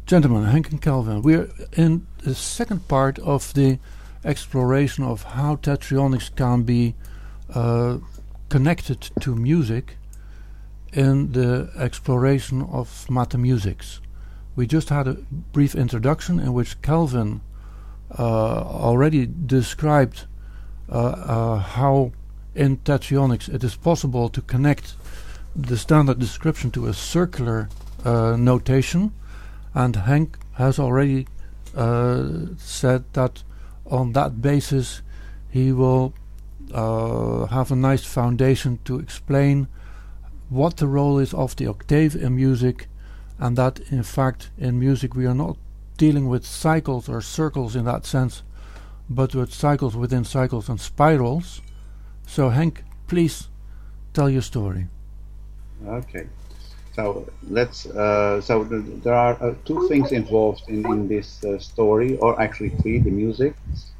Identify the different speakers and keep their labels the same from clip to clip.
Speaker 1: Gentlemen, Henk and Calvin, we're in the second part of the exploration of how tetronics can be connected to music in the exploration of Metamusics. We just had a brief introduction in which Calvin already described how in tetronics it is possible to connect the standard description to a circular notation, and Henk has already said that on that basis he will have a nice foundation to explain what the role is of the octave in music, and that in fact in music we are not dealing with cycles or circles in that sense, but with cycles within cycles and spirals. So Henk, please tell your story.
Speaker 2: Okay, so let's. There are two things involved in this story, or actually three: the music,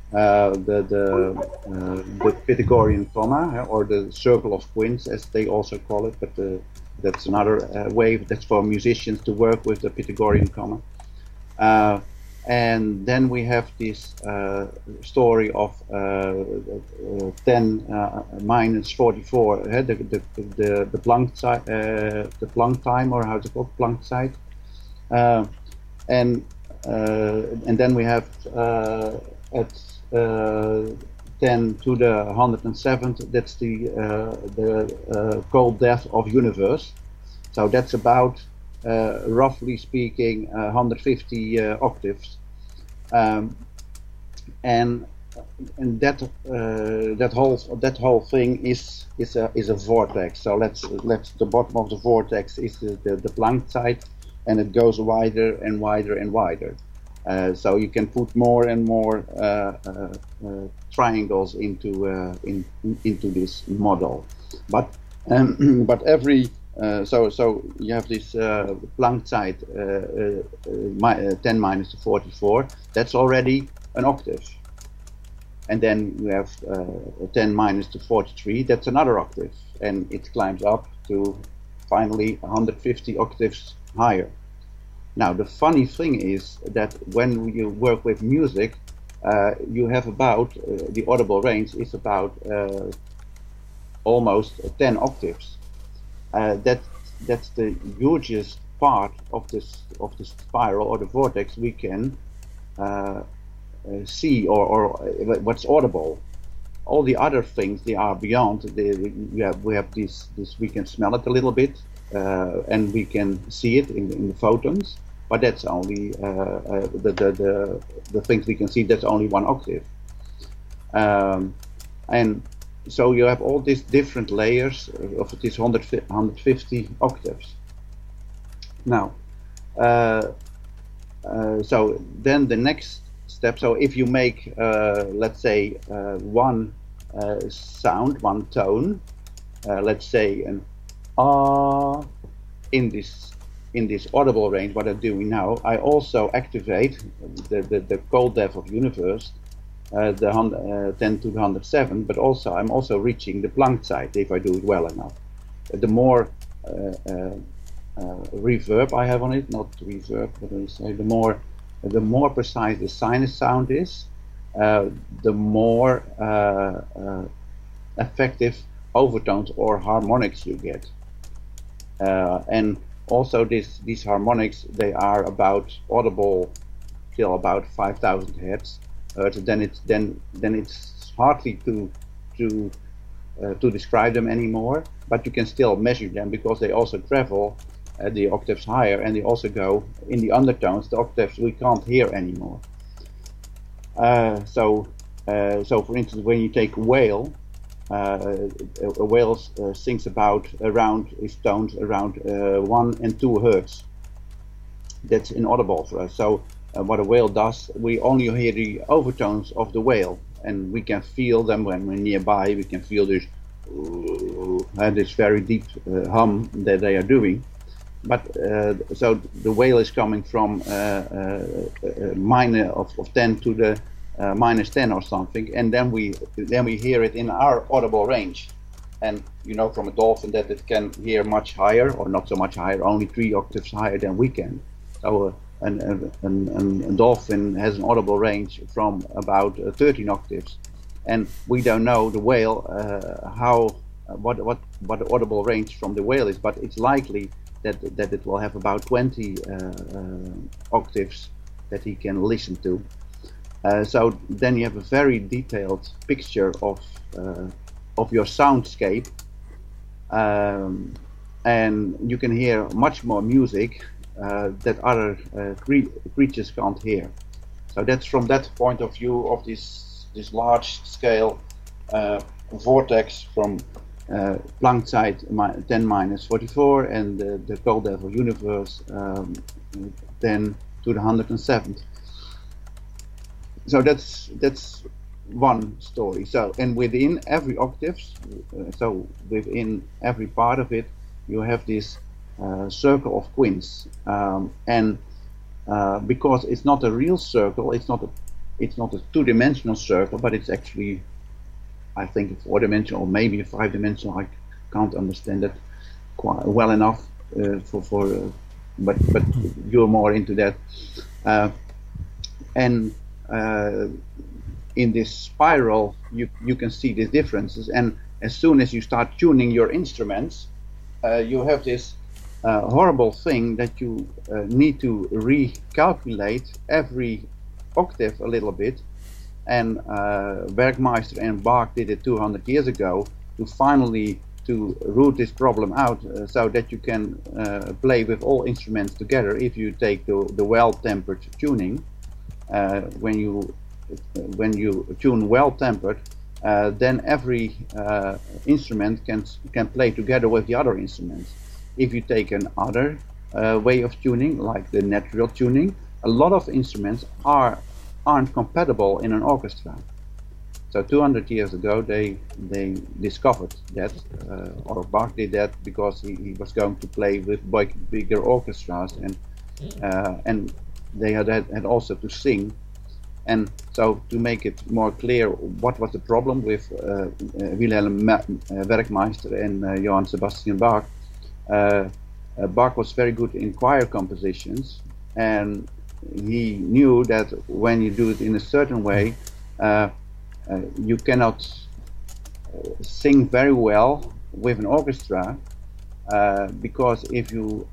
Speaker 2: the Pythagorean comma, or the circle of quints, as they also call it. But that's another way. That's for musicians to work with the Pythagorean comma. And then we have this story of 10 minus 44, the Planck time, or how is it called, Planck side, and then we have at 10 to the 107th. That's the cold death of universe. So that's about, roughly speaking, 150 octaves, and that whole thing is a vortex. So let's the bottom of the vortex is the Planck side, and it goes wider and wider and wider. So you can put more and more triangles into this model, but every so you have this Planck side 10 minus 44. That's already an octave, and then you have 10 minus 43. That's another octave, and it climbs up to finally 150 octaves higher. Now the funny thing is that when you work with music, you have about the audible range is about almost 10 octaves. That's the hugest part of the spiral or the vortex we can see, or what's audible. All the other things, they are beyond. We have this we can smell it a little bit, and we can see it in the photons, but that's only the things we can see. That's only one octave, and so you have all these different layers of these 150 octaves. Now, so then the next step. So if you make, let's say, one sound, one tone, let's say an ah, in this audible range, what I'm doing now, I also activate the cold death of universe, the 10 to the 107, but also I'm also reaching the Planck side if I do it well enough. The more reverb I have on it, not reverb, but I say the more precise the sinus sound is, the more effective overtones or harmonics you get, and also these harmonics, they are about audible till about 5,000 hertz. Then it's hardly to describe them anymore, but you can still measure them because they also travel the octaves higher, and they also go in the undertones, the octaves we can't hear anymore. So for instance, when you take whale, a whale sings is toned around 1 and 2 hertz. That's inaudible for us. So what a whale does, we only hear the overtones of the whale, and we can feel them when we're nearby. We can feel this very deep hum that they are doing. But so the whale is coming from minor of 10 to the minus 10 or something, and then we hear it in our audible range. And you know from a dolphin that it can hear much higher, or not so much higher, only 3 octaves higher than we can. So a dolphin has an audible range from about 13 octaves, and we don't know the whale what the audible range from the whale is, but it's likely that it will have about 20 octaves that he can listen to. So then you have a very detailed picture of your soundscape, and you can hear much more music that other creatures can't hear. So that's from that point of view of this large scale vortex from Planck-Zeit 10⁻⁴ and the Cold Devil universe 10 to the 107th. So that's one story. So, and within every octave, so within every part of it, you have this circle of quints, and because it's not a real circle, it's not a two-dimensional circle, but it's actually, I think, a four-dimensional or maybe a five-dimensional. I can't understand it quite well enough but you're more into that, and in this spiral you can see these differences, and as soon as you start tuning your instruments, you have this horrible thing that you need to recalculate every octave a little bit, and Werkmeister and Bach did it 200 years ago to root this problem out, so that you can play with all instruments together. If you take the well-tempered tuning, when you tune well-tempered, then every instrument can play together with the other instruments. If you take another way of tuning, like the natural tuning, a lot of instruments aren't compatible in an orchestra. So 200 years ago they discovered that, or Bach did that because he was going to play with bigger orchestras, and they had also to sing. And so to make it more clear what was the problem with Wilhelm Werkmeister and Johann Sebastian Bach, Bach was very good in choir compositions, and he knew that when you do it in a certain way, you cannot sing very well with an orchestra, because if you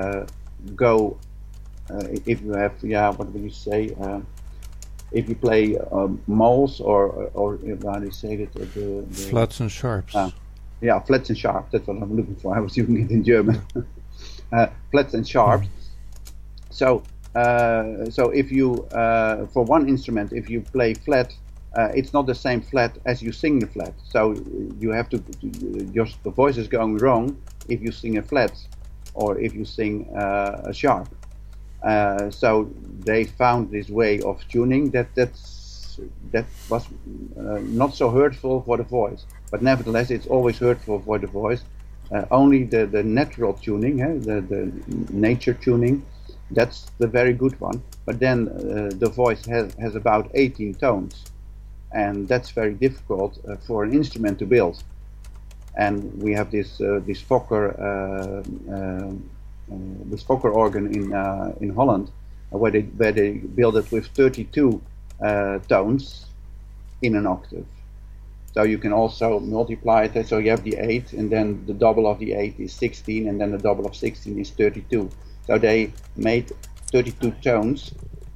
Speaker 2: if you have, what would you say, if you play moles or how do you say it? The
Speaker 1: flats and sharps.
Speaker 2: Flats and sharps. That's what I'm looking for. I was using it in German. Flats and sharps. So if you for one instrument, if you play flat, it's not the same flat as you sing the flat. So you have to, the voice is going wrong if you sing a flat or if you sing a sharp. So they found this way of tuning that was not so hurtful for the voice, but nevertheless it's always hurtful for the voice. Only the natural tuning, the nature tuning, that's the very good one. But then the voice has about 18 tones, and that's very difficult for an instrument to build. And we have this Fokker organ in Holland, where they build it with 32 tones in an octave. So you can also multiply it. So you have the 8, and then the double of the 8 is 16, and then the double of 16 is 32. So they made 32 tones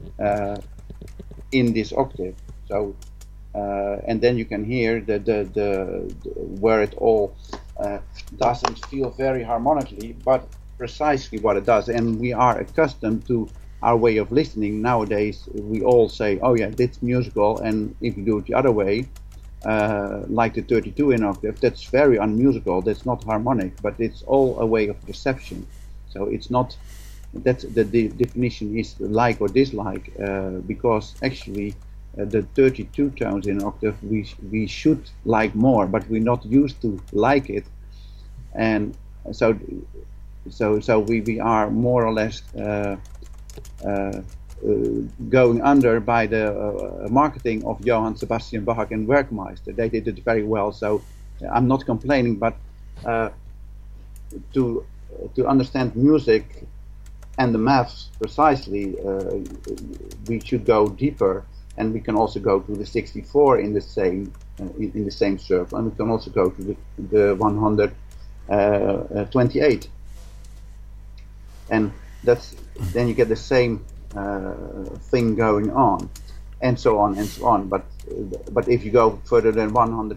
Speaker 2: in this octave. So and then you can hear the where it all doesn't feel very harmonically, but precisely what it does. And we are accustomed to our way of listening nowadays. We all say, oh yeah, that's musical, and if you do it the other way, like the 32 in octave, that's very unmusical, that's not harmonic, but it's all a way of perception. So it's not, that's the definition is like or dislike, because actually the 32 tones in an octave we should like more, but we're not used to like it, and so we are more or less going under by the marketing of Johann Sebastian Bach and Werkmeister. They did it very well, so I'm not complaining, but to understand music and the maths precisely, we should go deeper, and we can also go to the 64 in the same circle, and we can also go to the 128, and then you get the same thing going on, and so on and so on. But if you go further than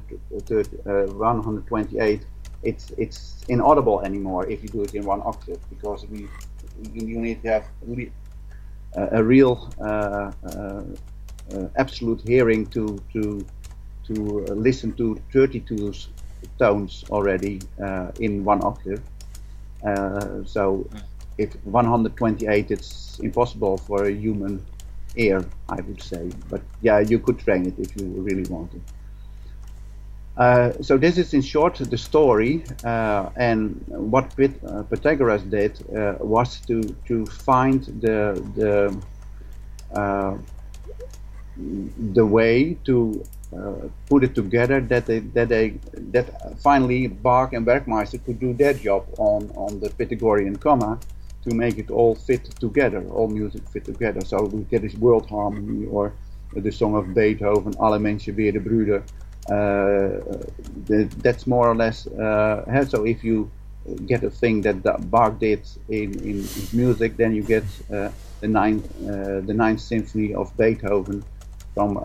Speaker 2: 128, it's inaudible anymore if you do it in one octave, because you need to have a real absolute hearing to listen to 32 tones already in one octave. So if 128, it's impossible for a human ear, I would say. But yeah, you could train it if you really wanted. So this is in short the story, and what Pythagoras did was to find the way to put it together that finally Bach and Werkmeister could do their job on the Pythagorean comma, to make it all fit together, all music fit together. So we get this world harmony, or the song of Beethoven, Alle Menschen weer de Brüder. That's more or less. So if you get a thing that Bach did in music, then you get the ninth symphony of Beethoven from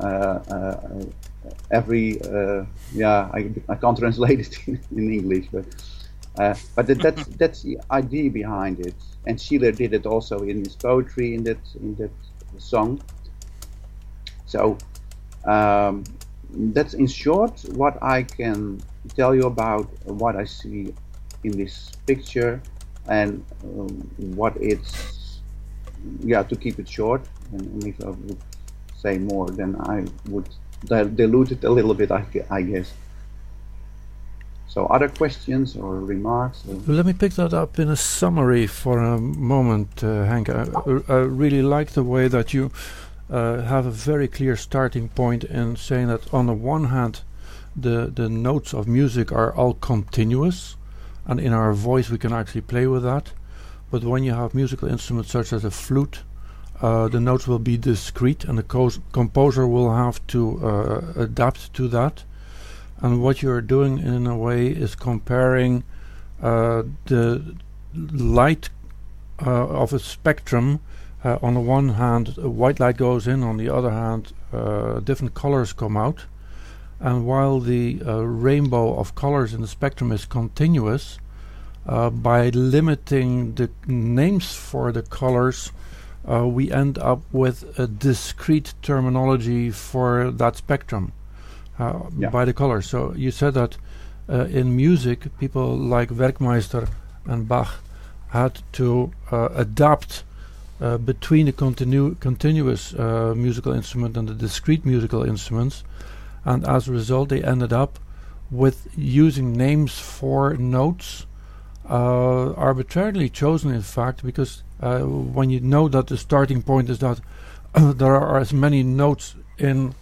Speaker 2: every. I can't translate it in English, but that's the idea behind it. And Schiller did it also in his poetry in that song. So that's in short what I can tell you about what I see in this picture, and what it's, to keep it short. And if I would say more, then I would dilute it a little bit, I guess. So other questions or remarks?
Speaker 1: Let me pick that up in a summary for a moment, Henk. I really like the way that you have a very clear starting point in saying that on the one hand the notes of music are all continuous, and in our voice we can actually play with that. But when you have musical instruments such as a flute, the notes will be discrete, and the composer will have to adapt to that. And what you're doing in a way is comparing the light of a spectrum. On the one hand, white light goes in, on the other hand, different colors come out. And while the rainbow of colors in the spectrum is continuous, by limiting the names for the colors, we end up with a discrete terminology for that spectrum. By the colors. So you said that in music, people like Werkmeister and Bach had to adapt between the continuous musical instrument and the discrete musical instruments, and as a result they ended up with using names for notes arbitrarily chosen, in fact, because when you know that the starting point is that there are as many notes in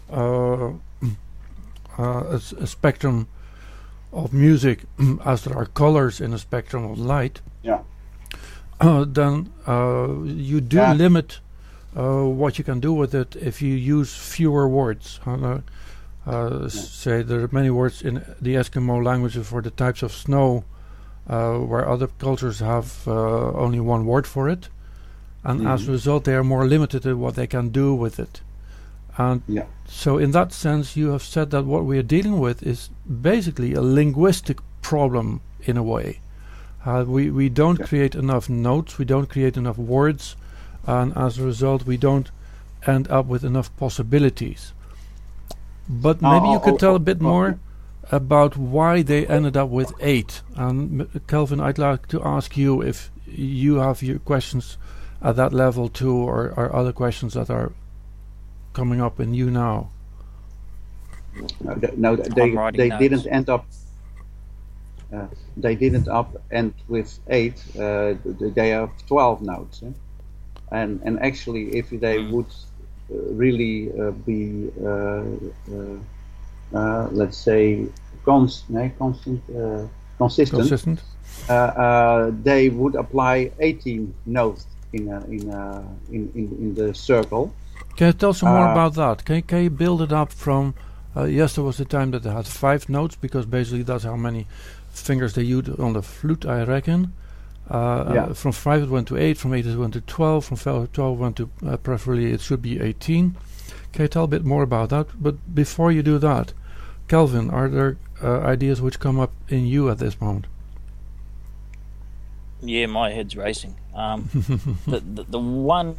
Speaker 1: a spectrum of music as there are colors in a spectrum of light, then you do limit what you can do with it if you use fewer words. Say there are many words in the Eskimo languages for the types of snow, where other cultures have only one word for it, and as a result they are more limited in what they can do with it. And so in that sense you have said that what we are dealing with is basically a linguistic problem in a way. We don't create enough notes, we don't create enough words, and as a result we don't end up with enough possibilities. But maybe you could tell a bit more about why they ended up with 8. And Kelvin, I'd like to ask you if you have your questions at that level too, or other questions that are coming up in you now.
Speaker 2: No, they didn't end up. They didn't end with 8. They have 12 notes, and actually, if they would really be, let's say, consistent, they would apply 18 notes in the circle.
Speaker 1: Can you tell some more about that? Can you build it up from? Yes, there was a time that they had 5 notes because basically that's how many fingers they used on the flute, I reckon. From 5 it went to 8, from 8 it went to 12, from 12 went to preferably it should be 18. Can you tell a bit more about that? But before you do that, Kelvin, are there ideas which come up in you at this moment?
Speaker 3: Yeah, my head's racing. The one,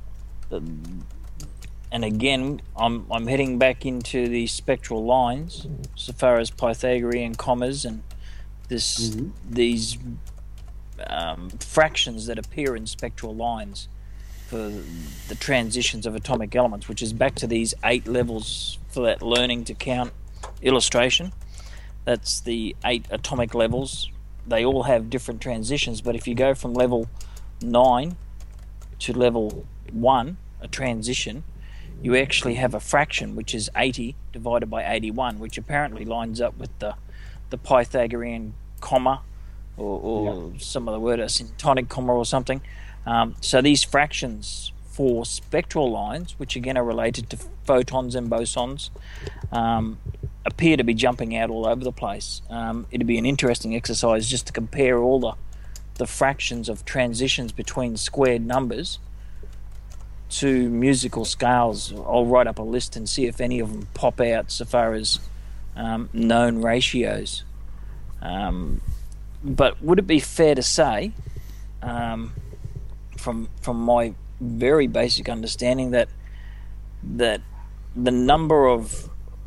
Speaker 3: and again, I'm heading back into the spectral lines, so far as Pythagorean commas and these fractions that appear in spectral lines for the transitions of atomic elements, which is back to these 8 levels for that learning to count illustration. That's the 8 atomic levels. They all have different transitions, but if you go from level 9 to level 1, a transition, you actually have a fraction, which is 80 divided by 81, which apparently lines up with the Pythagorean comma, or some other word, a syntonic comma or something. So these fractions for spectral lines, which again are related to photons and bosons, appear to be jumping out all over the place. It'd be an interesting exercise just to compare all the fractions of transitions between squared numbers to musical scales. I'll write up a list and see if any of them pop out so far as known ratios. But would it be fair to say, from my very basic understanding, that the number of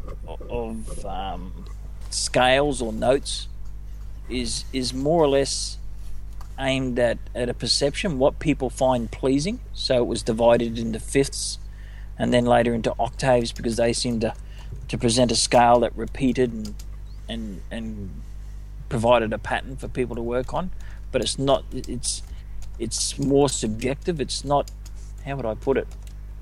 Speaker 3: scales or notes is more or less aimed at a perception, what people find pleasing? So it was divided into fifths and then later into octaves because they seem to present a scale that repeated and provided a pattern for people to work on. But it's not, it's more subjective. It's not, how would I put it,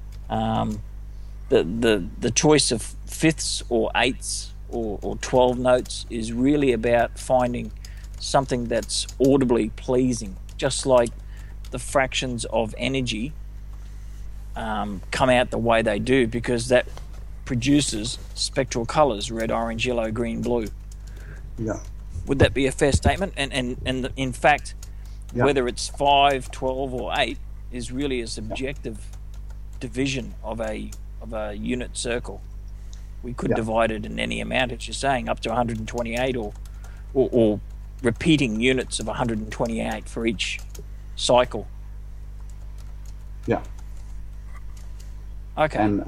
Speaker 3: the choice of fifths or eighths or 12 notes is really about finding something that's audibly pleasing, just like the fractions of energy come out the way they do because that produces spectral colours, red, orange, yellow, green, blue.
Speaker 2: Yeah.
Speaker 3: Would that be a fair statement? And in fact, whether it's 5, 12 or 8 is really a subjective division of a unit circle. We could divide it in any amount, as you're saying, up to 128 or repeating units of 128 for each cycle.
Speaker 2: Yeah.
Speaker 3: Okay.
Speaker 2: And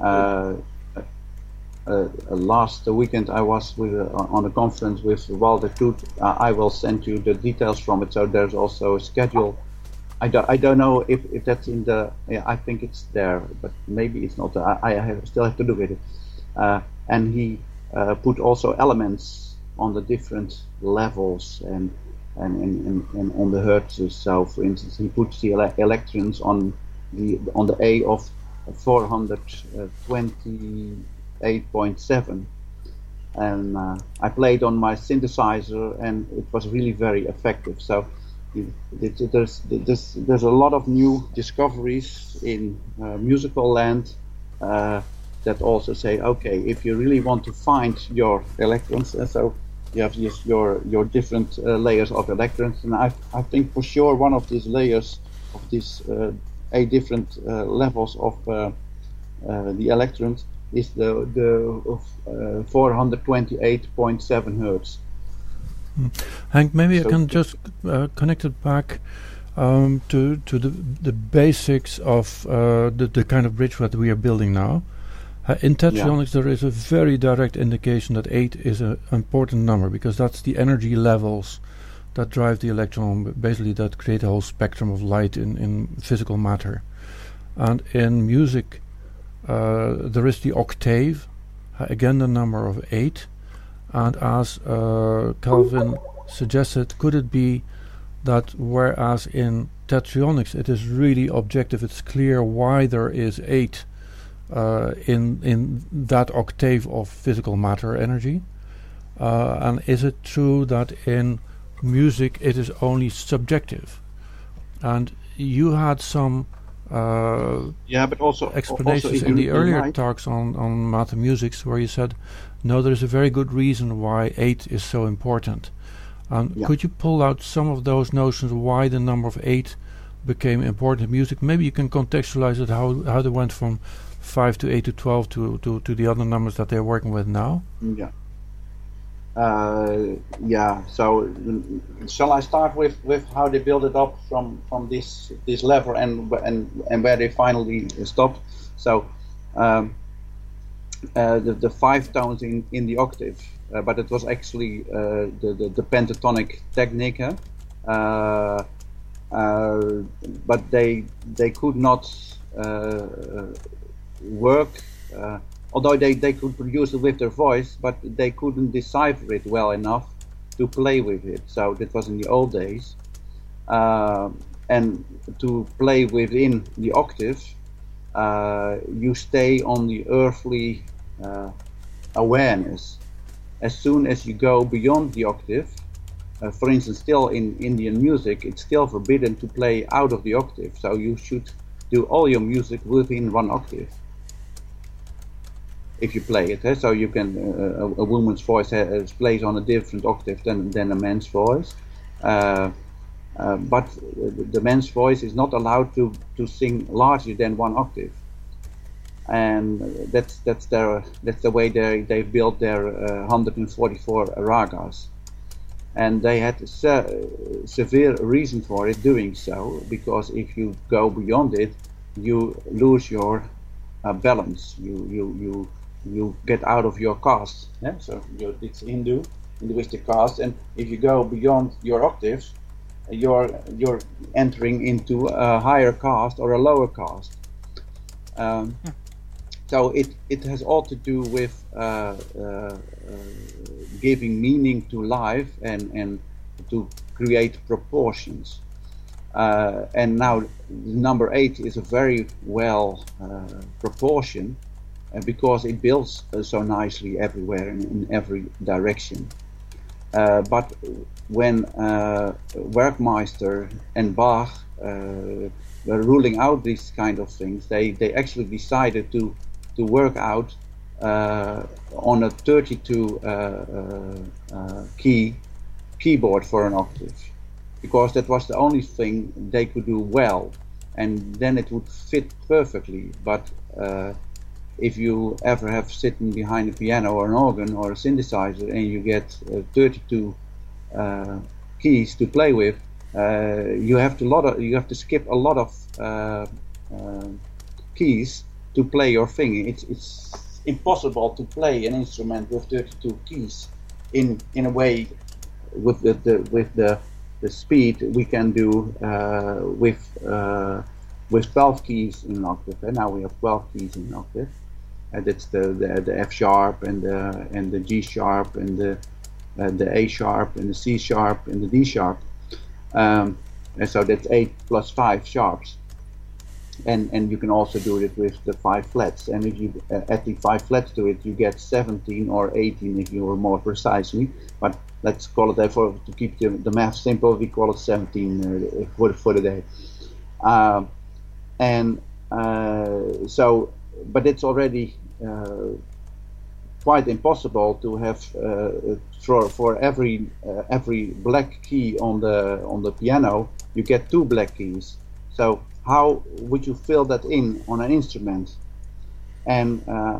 Speaker 2: last weekend I was on a conference with Walter Toot. I will send you the details from it. So there's also a schedule. I don't know if that's in the. I think it's there, but maybe it's not. I still have to look at it. And he put also elements on the different levels and on the hertzes. So, for instance, he puts the electrons on the A of 428.7, and I played on my synthesizer, and it was really very effective. So there's a lot of new discoveries in musical land that also say, okay, if you really want to find your electrons, so you have your different layers of electrons, and I think for sure one of these layers of these 8 different levels of the electrons is the 428.7 hertz.
Speaker 1: Hank, maybe so I can just connect it back to the basics of the kind of bridge that we are building now. In tetronics, there is a very direct indication that 8 is an important number because that's the energy levels that drive the electron, basically that create a whole spectrum of light in physical matter. And in music, there is the octave, again the number of 8. And as Kelvin suggested, could it be that whereas in tetronics it is really objective, it's clear why there is 8 in that octave of physical matter energy? And is it true that in music it is only subjective? And you had some
Speaker 2: but also
Speaker 1: explanations
Speaker 2: also
Speaker 1: in the earlier
Speaker 2: might,
Speaker 1: talks on Mathmusics, where you said, no, there's a very good reason why 8 is so important. Could you pull out some of those notions why the number of 8 became important in music? Maybe you can contextualize it, how they went from 5 to 8 to 12 to the other numbers that they're working with now.
Speaker 2: So shall I start with how they build it up from this level and where they finally stopped? So the 5 tones in the octave, but it was actually the pentatonic technique. But they could not work. Although they could produce it with their voice, but they couldn't decipher it well enough to play with it. So that was in the old days. And to play within the octave, you stay on the earthly awareness. As soon as you go beyond the octave, for instance, still in Indian music, it's still forbidden to play out of the octave. So you should do all your music within 1 octave. If you play it, so you can a woman's voice plays on a different octave than a man's voice, but the man's voice is not allowed to sing larger than 1 octave, and that's the way they've built their 144 ragas, and they had severe reason for it doing so, because if you go beyond it, you lose your balance. You get out of your caste. Yeah? So it's Hinduistic caste, and if you go beyond your octaves, you're entering into a higher caste or a lower caste. So it has all to do with giving meaning to life and to create proportions. And now number 8 is a very well proportion, because it builds so nicely everywhere in every direction. But when Werkmeister and Bach were ruling out these kind of things, they actually decided to work out on a 32 key keyboard for an octave, because that was the only thing they could do well, and then it would fit perfectly. But if you ever have sitting behind a piano or an organ or a synthesizer and you get 32 keys to play with, you have to skip a lot of keys to play your thing. It's impossible to play an instrument with 32 keys in a way with the speed we can do with 12 keys in an octave. And now we have 12 keys in an octave. That's the F sharp and the G sharp and the A sharp and the C sharp and the D sharp, and so that's 8 plus 5 sharps, and you can also do it with the 5 flats, and if you add the 5 flats to it, you get 17 or 18 if you were more precisely, but let's call it, therefore, to keep the math simple, we call it 17 for the day, so, but it's already quite impossible to have for every black key on the piano you get 2 black keys. So how would you fill that in on an instrument? And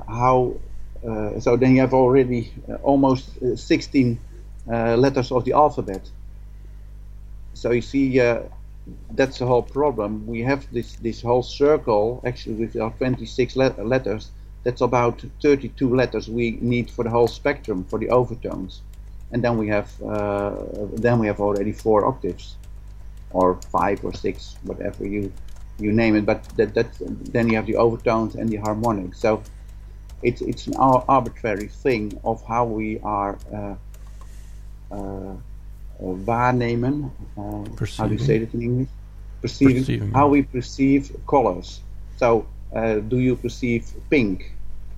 Speaker 2: so then you have already almost 16 letters of the alphabet. So you see, that's the whole problem. We have this whole circle actually with our 26 letters. That's about 32 letters we need for the whole spectrum, for the overtones, and then we have already 4 octaves, or 5 or 6, whatever you name it. But then you have the overtones and the harmonics. So it's an arbitrary thing of how we are waarnemen. How do you say it in English? Perceiving. How we perceive colors. So do you perceive pink?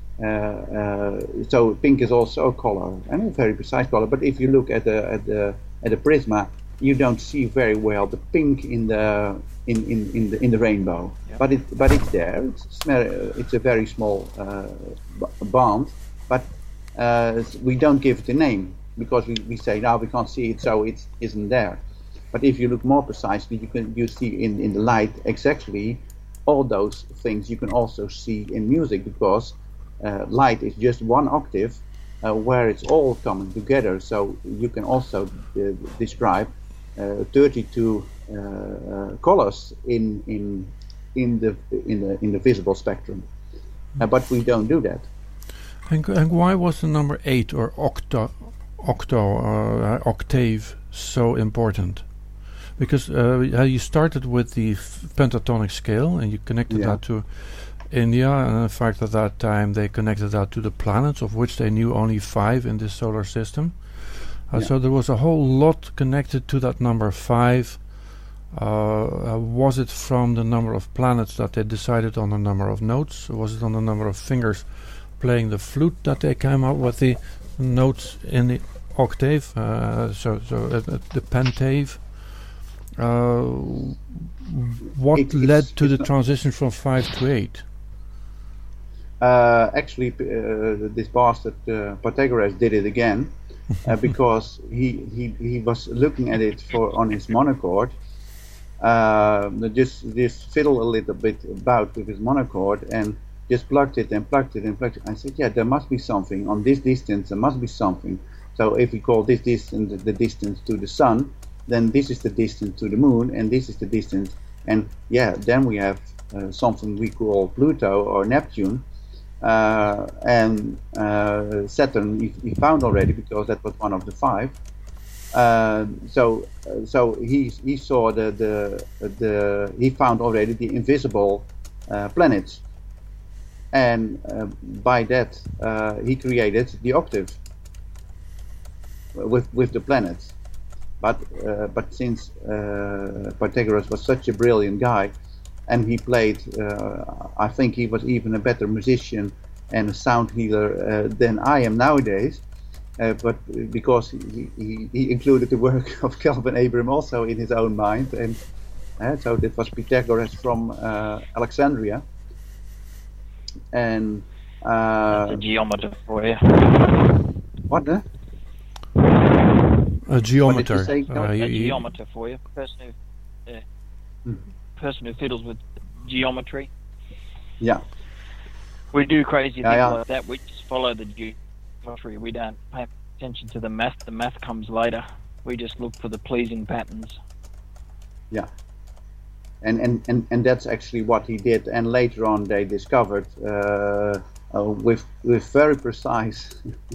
Speaker 2: So pink is also a color, and a very precise color. But if you look at the prisma, you don't see very well the pink in the in the rainbow.
Speaker 3: Yep.
Speaker 2: But it's there. It's a very small band, but we don't give it a name because we say now we can't see it, so it isn't there. But if you look more precisely, you see in the light exactly all those things you can also see in music, because light is just one octave where it's all coming together. So you can also describe 32 colors in the visible spectrum, but we don't do that.
Speaker 1: And why was the number 8 or octave so important? Because you started with the pentatonic scale and you connected that to India, and in fact at that time they connected that to the planets, of which they knew only 5 in this solar system. So there was a whole lot connected to that number 5. Was it from the number of planets that they decided on the number of notes? Was it on the number of fingers playing the flute that they came up with the notes in the octave? So the pentave. What led to the transition from 5 to 8?
Speaker 2: Actually, this bastard Pythagoras did it again, because he was looking at it on his monochord. Just fiddled a little bit about with his monochord and just plugged it and plugged it and plugged it. I said, yeah, there must be something on this distance. There must be something. So if we call this distance the distance to the sun, then this is the distance to the moon, and this is the distance. And then we have something we call Pluto or Neptune, and Saturn we found already, because that was one of the 5. So he saw he found already the invisible planets, and by that he created the octave with the planets. But since Pythagoras was such a brilliant guy, and he played, I think he was even a better musician and a sound healer than I am nowadays. But because he included the work of Calvin Abraham also in his own mind, and so that was Pythagoras from Alexandria. And
Speaker 3: that's a geometer for you.
Speaker 2: What?
Speaker 1: A geometer.
Speaker 3: A geometer for you. Person who fiddles with geometry.
Speaker 2: Yeah.
Speaker 3: We do crazy things like that. We just follow the geometry. We don't pay attention to the math. The math comes later. We just look for the pleasing patterns.
Speaker 2: Yeah. And that's actually what he did. And later on, they discovered with very precise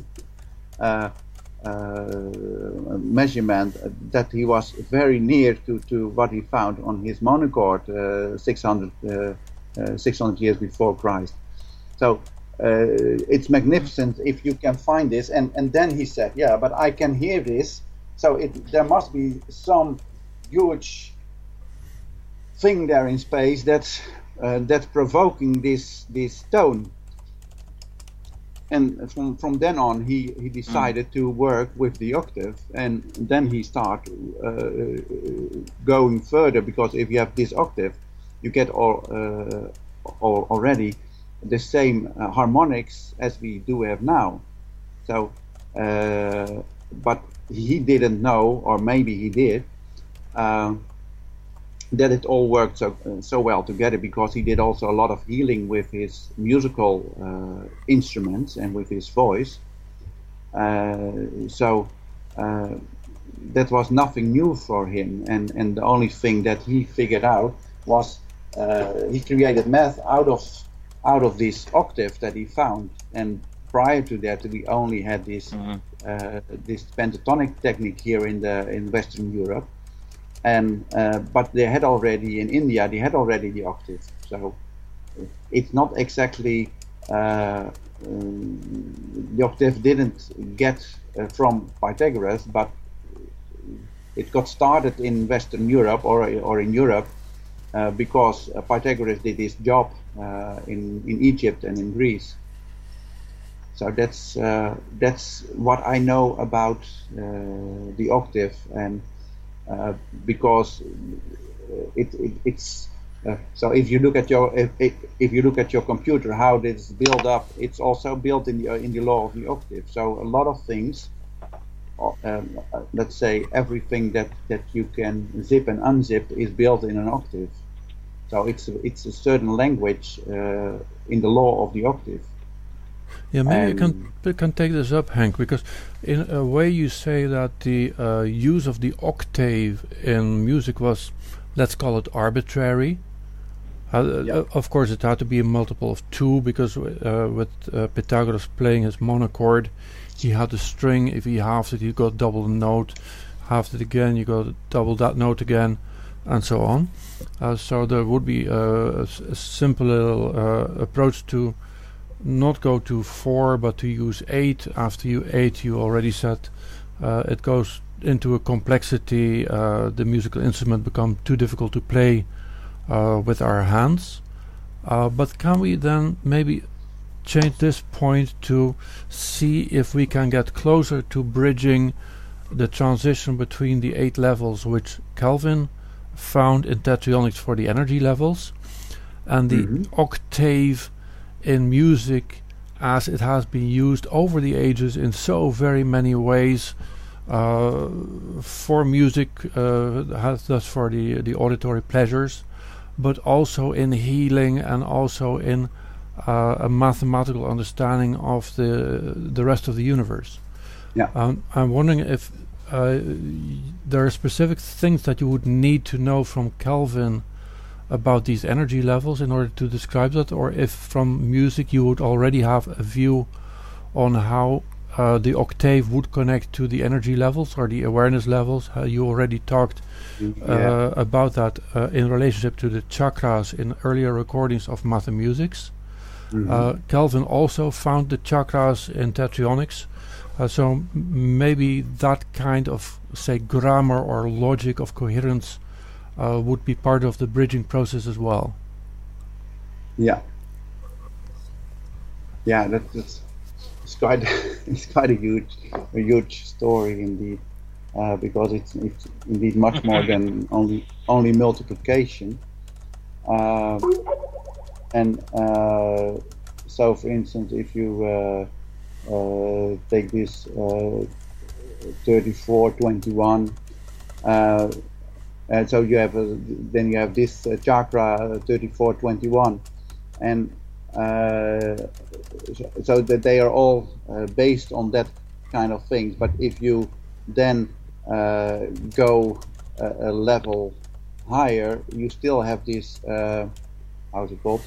Speaker 2: measurement that he was very near to what he found on his monochord 600 years before Christ. So it's magnificent if you can find this. And then he said, yeah, but I can hear this. So there must be some huge thing there in space that's provoking this tone. And from then on, he decided to work with the octave, and then he started going further, because if you have this octave, you get already the same harmonics as we do have now. So, but he didn't know, or maybe he did, that it all worked so well together, because he did also a lot of healing with his musical instruments and with his voice. So that was nothing new for him, and the only thing that he figured out was he created math out of this octave that he found. And prior to that, we only had this this pentatonic technique here in Western Europe. And but they had already in India, they had already the octave. So it's not exactly the octave didn't get from Pythagoras, but it got started in Western Europe or in Europe because Pythagoras did his job in Egypt and in Greece. So that's what I know about the octave. And because it's so if you look at your computer, how this is built up, it's also built in the law of the octave. So a lot of things, let's say everything that you can zip and unzip is built in an octave. So it's a certain language in the law of the octave.
Speaker 1: Yeah, maybe you can take this up, Henk, because in a way you say that the use of the octave in music was, let's call it, arbitrary. Of course, it had to be a multiple of 2, because with Pythagoras playing his monochord, he had the string. If he halved it, you got double the note. Halved it again, you got double that note again, and so on. So there would be a simple little approach to not go to 4, but to use 8. After 8, you already said it goes into a complexity. The musical instrument becomes too difficult to play with our hands. But can we then maybe change this point to see if we can get closer to bridging the transition between the 8 levels which Kelvin found in tetrayonics for the energy levels, and the octave in music as it has been used over the ages in so very many ways, for music, thus for the auditory pleasures, but also in healing and also in a mathematical understanding of the rest of the universe.
Speaker 2: Yeah.
Speaker 1: I'm wondering if there are specific things that you would need to know from Kelvin about these energy levels in order to describe that, or if from music you would already have a view on how the octave would connect to the energy levels or the awareness levels. You already talked about that in relationship to the chakras in earlier recordings of Mathemusics. Kelvin also found the chakras in tetrayonics. So maybe that kind of, say, grammar or logic of coherence would be part of the bridging process as well.
Speaker 2: Yeah, that's quite it's quite a huge story indeed, because it's indeed much more than only multiplication. So, for instance, if you take this 3421, and so you have then you have this chakra 3421, and so that they are all based on that kind of things. But if you then go a level higher, you still have this how's it called?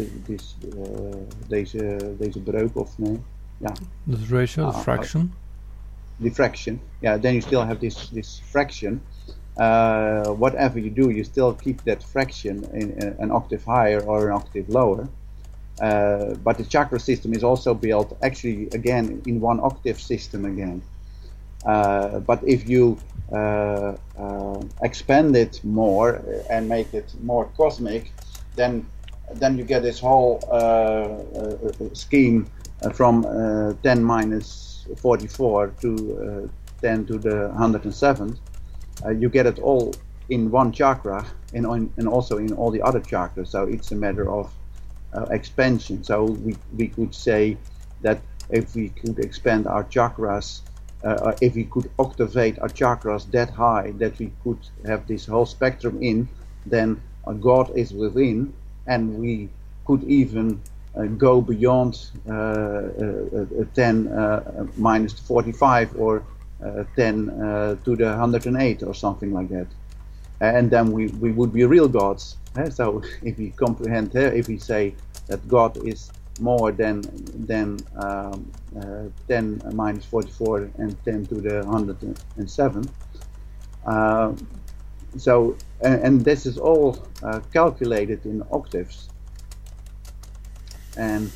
Speaker 2: Deze breuk of nee? Yeah.
Speaker 1: The ratio, the fraction.
Speaker 2: The fraction. Yeah. Then you still have this fraction. Whatever you do, you still keep that fraction in an octave higher or an octave lower. But the chakra system is also built actually again in one octave system again. But if you expand it more and make it more cosmic, then you get this whole scheme from 10 minus 44 to 10 to the 107th. You get it all in one chakra and also in all the other chakras. So it's a matter of expansion. So we could say that if we could expand our chakras, if we could octavate our chakras that high that we could have this whole spectrum in, then God is within, and we could even go beyond 10 minus 45 or 10 to the 108 or something like that. And then we would be real gods. So if we comprehend, if we say that God is more than 10 minus 44 and 10 to the 107. So and this is all calculated in octaves. And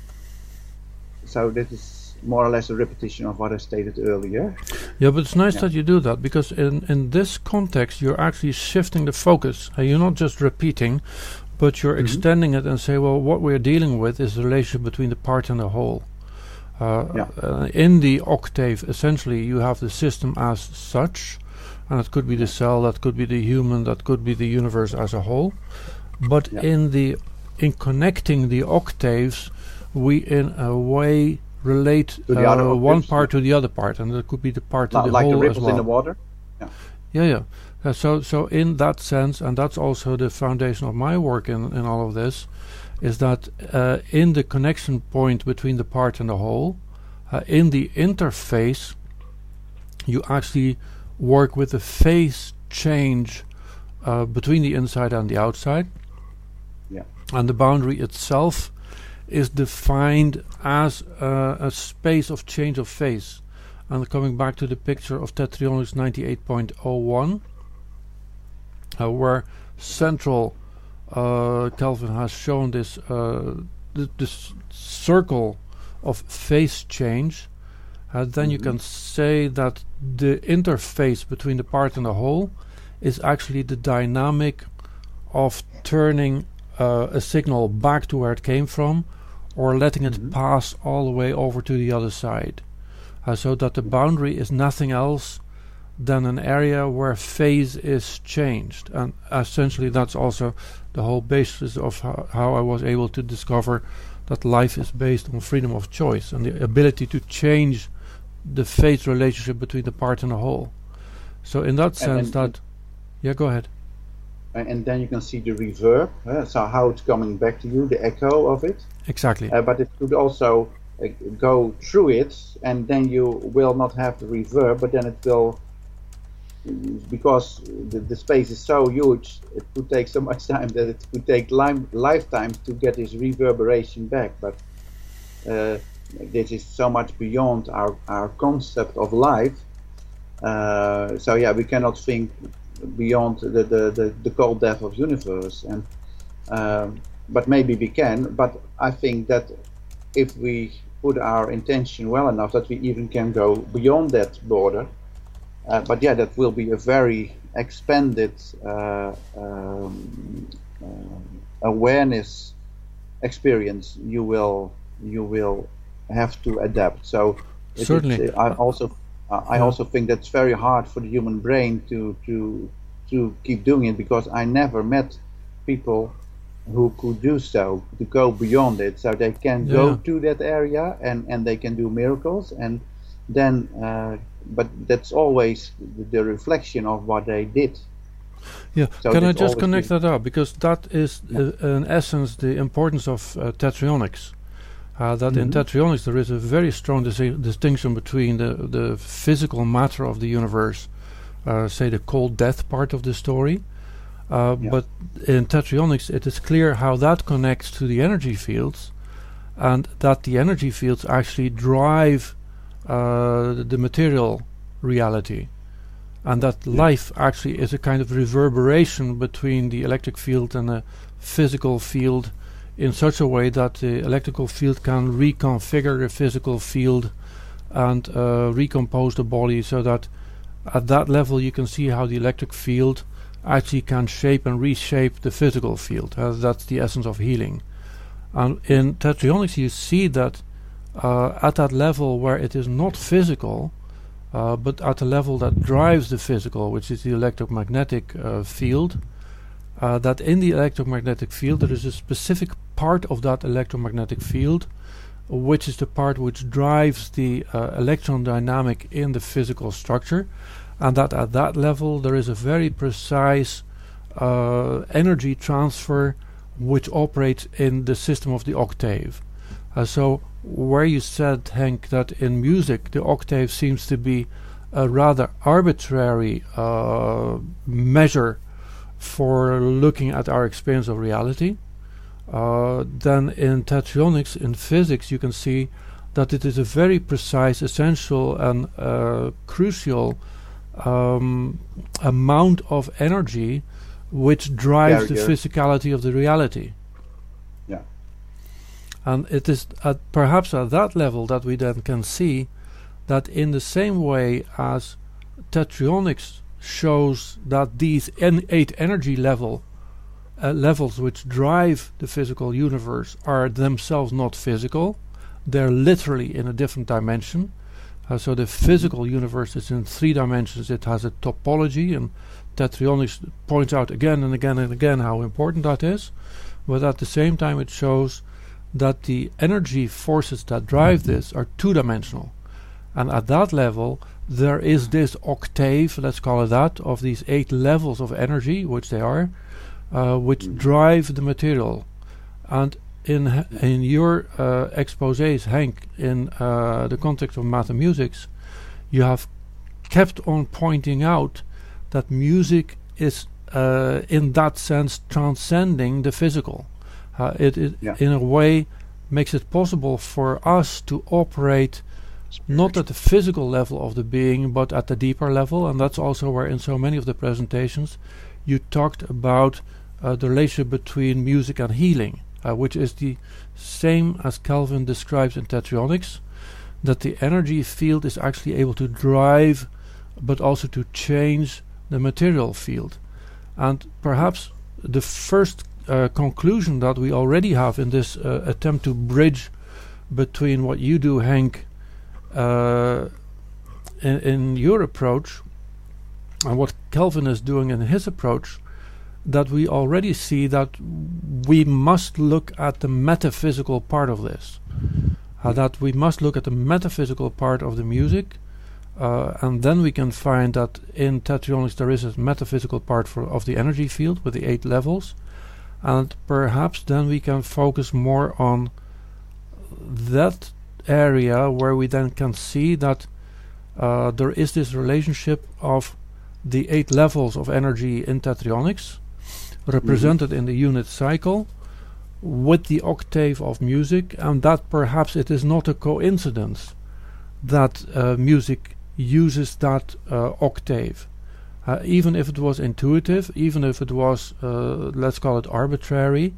Speaker 2: so that is more or less a repetition of what I stated earlier.
Speaker 1: Yeah, but it's nice that you do that, because in this context you're actually shifting the focus. You're not just repeating, but you're extending it and say, well, what we're dealing with is the relationship between the part and the whole. In the octave, essentially, you have the system as such, and it could be the cell, that could be the human, that could be the universe as a whole. But in connecting the octaves, we in a way relate one part to the other part, and that could be the part of the
Speaker 2: like
Speaker 1: whole
Speaker 2: the ripples
Speaker 1: as well.
Speaker 2: in the water.
Speaker 1: So in that sense, and that's also the foundation of my work in all of this, is that in the connection point between the part and the whole, in the interface, you actually work with the phase change between the inside and the outside.
Speaker 2: Yeah.
Speaker 1: And the boundary itself is defined as a space of change of phase. And coming back to the picture of Tetrionix 98.01, where central Kelvin has shown this this circle of phase change, then you can say that the interface between the part and the whole is actually the dynamic of turning a signal back to where it came from, or letting it pass all the way over to the other side. So that the boundary is nothing else than an area where phase is changed. And essentially that's also the whole basis of how I was able to discover that life is based on freedom of choice and the ability to change the phase relationship between the part and the whole. So in that sense go ahead.
Speaker 2: And then you can see the reverb, so how it's coming back to you, the echo of it.
Speaker 1: Exactly.
Speaker 2: But it could also go through it, and then you will not have the reverb, but then it will, because the space is so huge, it could take so much time that it could take lifetimes to get this reverberation back. But this is so much beyond our concept of life. We cannot think beyond the cold death of universe, and but maybe we can. But I think that if we put our intention well enough, that we even can go beyond that border. But that will be a very expanded awareness experience. You will have to adapt. So
Speaker 1: certainly,
Speaker 2: I also think that's very hard for the human brain to keep doing it, because I never met people who could do so, to go beyond it, so they can go to that area and they can do miracles, and then but that's always the reflection of what they did. So
Speaker 1: can I just connect that up, because that is in essence the importance of Tetrionix. That in Tetrionix there is a very strong distinction between the physical matter of the universe, say the cold death part of the story, but in Tetrionix it is clear how that connects to the energy fields, and that the energy fields actually drive the material reality, and that life actually is a kind of reverberation between the electric field and the physical field, in such a way that the electrical field can reconfigure the physical field and recompose the body, so that at that level you can see how the electric field actually can shape and reshape the physical field. That's the essence of healing. And in Tetrionix you see that at that level where it is not physical, but at a level that drives the physical, which is the electromagnetic field, that in the electromagnetic field there is a specific part of that electromagnetic field which is the part which drives the electron dynamic in the physical structure, and that at that level there is a very precise energy transfer which operates in the system of the octave. So where you said, Henk, that in music the octave seems to be a rather arbitrary measure for looking at our experience of reality, then in Tetrionix, in physics, you can see that it is a very precise, essential and crucial amount of energy which drives the physicality of the reality.
Speaker 2: Yeah.
Speaker 1: And it is perhaps at that level that we then can see that in the same way as Tetrionix shows that these 8 energy levels which drive the physical universe are themselves not physical, they're literally in a different dimension. So the physical universe is in 3 dimensions. It has a topology, and Tetrionics points out again and again and again how important that is. But at the same time, it shows that the energy forces that drive this are 2-dimensional. And at that level, there is this octave, let's call it that, of these 8 levels of energy, which they are, which drive the material. And in your exposés, Henk, in the context of mathmusics, you have kept on pointing out that music is, in that sense, transcending the physical. It in a way makes it possible for us to operate not at the physical level of the being, but at the deeper level. And that's also where in so many of the presentations you talked about the relationship between music and healing, which is the same as Kelvin describes in Tetrionics, that the energy field is actually able to drive but also to change the material field. And perhaps the first conclusion that we already have in this attempt to bridge between what you do, Henk, in your approach and what Kelvin is doing in his approach, that we already see that we must look at the metaphysical part of this, that we must look at the metaphysical part of the music, and then we can find that in Tetrionics there is a metaphysical part of the energy field with the 8 levels, and perhaps then we can focus more on that area where we then can see that there is this relationship of the 8 levels of energy in Tetrionics represented in the unit cycle with the octave of music, and that perhaps it is not a coincidence that music uses that octave. Even if it was intuitive, even if it was, let's call it arbitrary,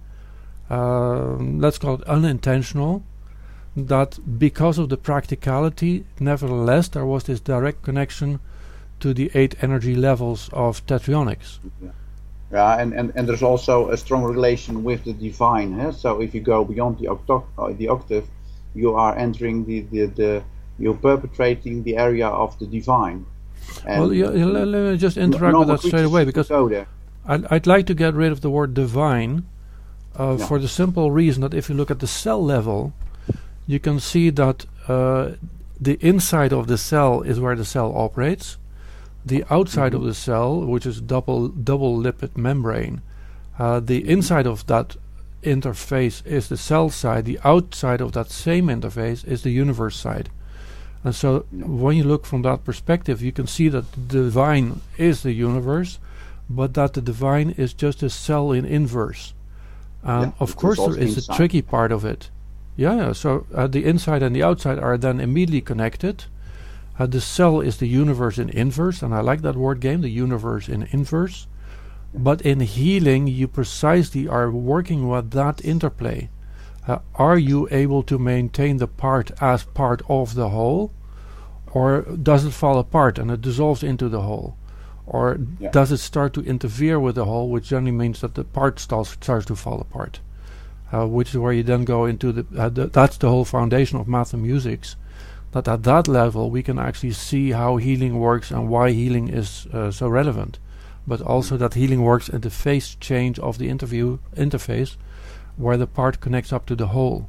Speaker 1: let's call it unintentional, that because of the practicality, nevertheless, there was this direct connection to the 8 energy levels of Tetrionics.
Speaker 2: Yeah, and there's also a strong relation with the divine. So if you go beyond the octave, you are entering you're perpetrating the area of the divine.
Speaker 1: And let me just interact with that straight away, because I'd like to get rid of the word divine for the simple reason that if you look at the cell level, you can see that the inside of the cell is where the cell operates. The outside of the cell, which is double lipid membrane, the inside of that interface is the cell side. The outside of that same interface is the universe side. And so when you look from that perspective, you can see that the divine is the universe, but that the divine is just a cell in inverse. And of course there is a tricky part of it. So the inside and the outside are then immediately connected. The cell is the universe in inverse, and I like that word game, the universe in inverse. But in healing, you precisely are working with that interplay. Are you able to maintain the part as part of the whole, or does it fall apart and it dissolves into the whole? Or does it start to interfere with the whole, which generally means that the part starts to fall apart? Which is where you then go into that's the whole foundation of mathmusics, that at that level we can actually see how healing works and why healing is so relevant, but also that healing works in the phase change of the interface, where the part connects up to the whole.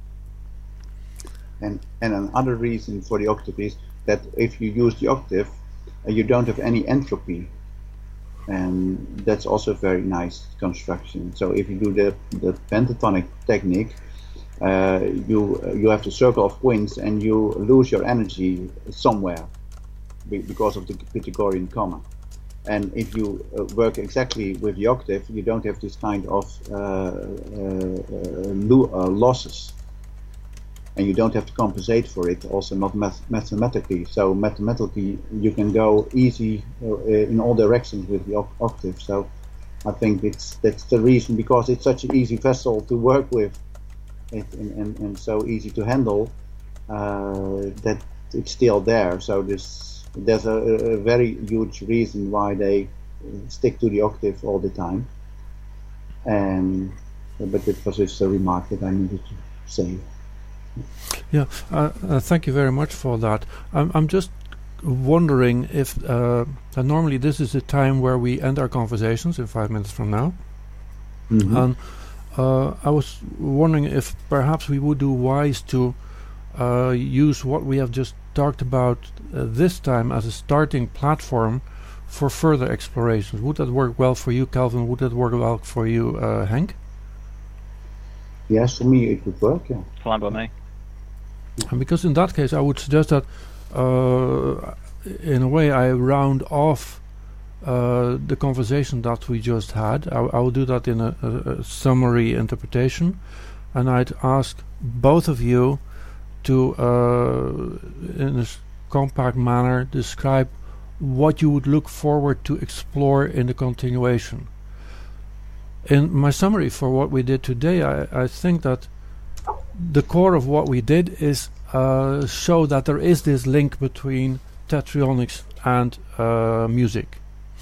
Speaker 2: And another reason for the octave is that if you use the octave, you don't have any entropy, and that's also a very nice construction. So if you do the pentatonic technique, you have the circle of quints and you lose your energy somewhere because of the Pythagorean comma. And if you work exactly with the octave, you don't have this kind of losses, and you don't have to compensate for it, also not mathematically. So mathematically you can go easy in all directions with the octave. So I think that's the reason, because it's such an easy vessel to work with, and so easy to handle, that it's still there. So there's a very huge reason why they stick to the octave all the time. But it was just a remark that I needed to say.
Speaker 1: Yeah, thank you very much for that. I'm just wondering if normally this is the time where we end our conversations in 5 minutes from now.
Speaker 2: Mhm.
Speaker 1: And I was wondering if perhaps we would do wise to use what we have just talked about this time as a starting platform for further explorations. Would that work well for you, Calvin? Would that work well for you, Henk?
Speaker 2: Yes, for me it would work. Yeah.
Speaker 3: Fine by me.
Speaker 1: And because in that case, I would suggest that, in a way, I round off the conversation that we just had. I will do that in a summary interpretation, and I'd ask both of you to, in a compact manner, describe what you would look forward to explore in the continuation. In my summary for what we did today, I think that the core of what we did is show that there is this link between tetrionics and music.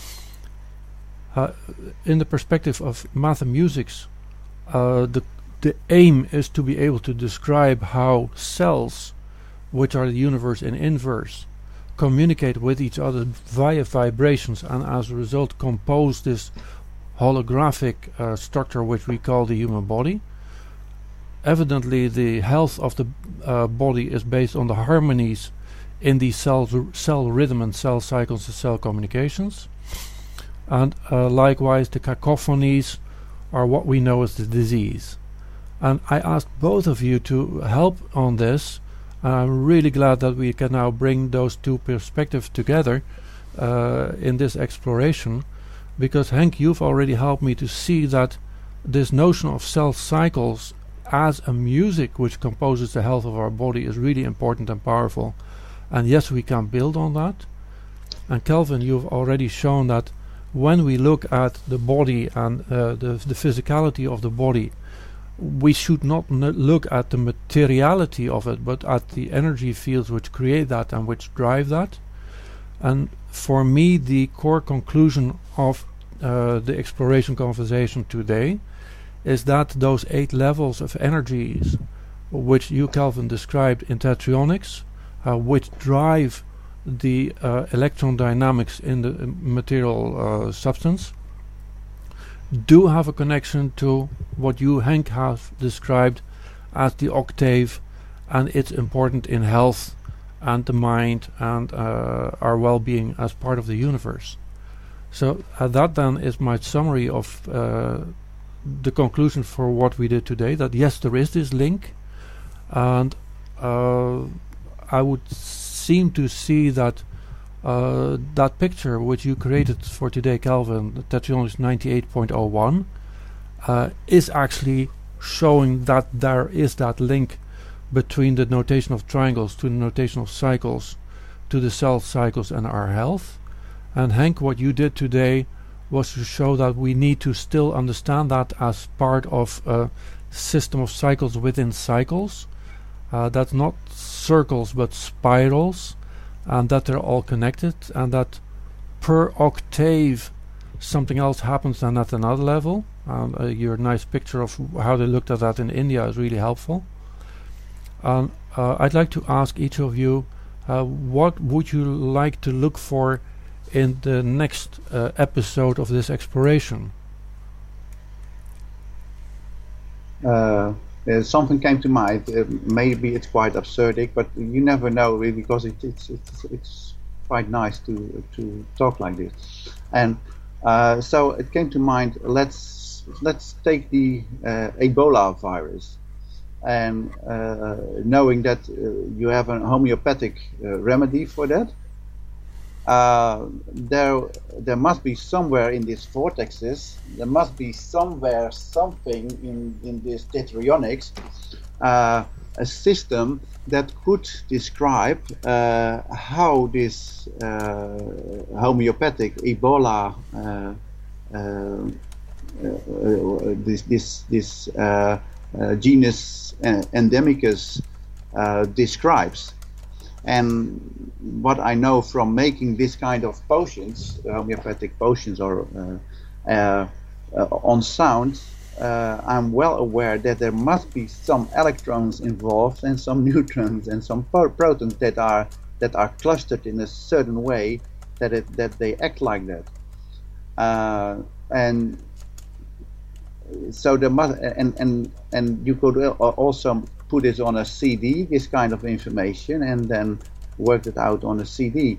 Speaker 1: In the perspective of mathematics, the aim is to be able to describe how cells, which are the universe in inverse, communicate with each other via vibrations, and as a result compose this holographic structure which we call the human body. Evidently, the health of the body is based on the harmonies in these cell rhythm and cell cycles and cell communications. And likewise, the cacophonies are what we know as the disease. And I asked both of you to help on this. I'm really glad that we can now bring those two perspectives together in this exploration, because Henk, you've already helped me to see that this notion of cell cycles as a music which composes the health of our body is really important and powerful. And yes, we can build on that. And Kelvin, you've already shown that when we look at the body and the physicality of the body, we should not look at the materiality of it, but at the energy fields which create that and which drive that. And for me, the core conclusion of the exploration conversation today is that those 8 levels of energies, which you, Calvin, described in tetrionics, which drive the electron dynamics in the material substance, do have a connection to what you, Henk, have described as the octave, and it's important in health and the mind and our well-being as part of the universe. So that then is my summary of the conclusion for what we did today, that yes, there is this link, and I would seem to see that that picture which you created for today, Calvin, Tetrionics 98.01, is actually showing that there is that link between the notation of triangles to the notation of cycles to the cell cycles and our health. And Henk, what you did today was to show that we need to still understand that as part of a system of cycles within cycles. That's not circles but spirals, and that they're all connected, and that per octave something else happens than at another level. Your nice picture of how they looked at that in India is really helpful. I'd like to ask each of you, what would you like to look for in the next episode of this exploration?
Speaker 2: Something came to mind. Maybe it's quite absurd, but you never know, really, because it's quite nice to talk like this. And so it came to mind. Let's take the Ebola virus, and knowing that you have a homeopathic remedy for that. There must be somewhere in these vortexes, there must be somewhere something in this tetrionics, a system that could describe how this homeopathic Ebola, this genus Endemicus describes. And what I know from making this kind of potions, homeopathic potions, or on sound, I'm well aware that there must be some electrons involved and some neutrons and some protons that are clustered in a certain way that they act like that. And so there must, and you could also put it on a CD, this kind of information, and then work it out on a CD.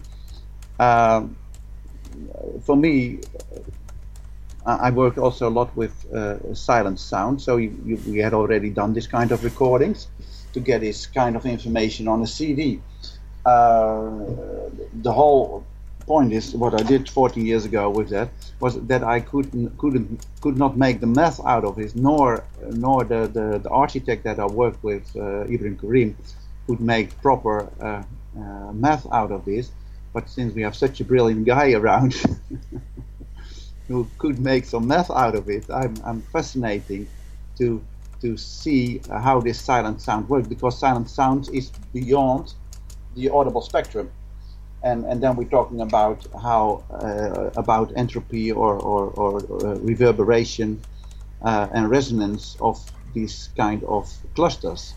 Speaker 2: For me, I worked also a lot with silent sound, so we had already done this kind of recordings to get this kind of information on a CD. The whole point is, what I did 14 years ago with that was that I could not make the math out of it, nor the architect that I worked with, Ibrahim Karim, could make proper math out of this. But since we have such a brilliant guy around who could make some math out of it, I'm fascinating to see how this silent sound works, because silent sound is beyond the audible spectrum. And then we're talking about how about entropy or reverberation and resonance of these kind of clusters.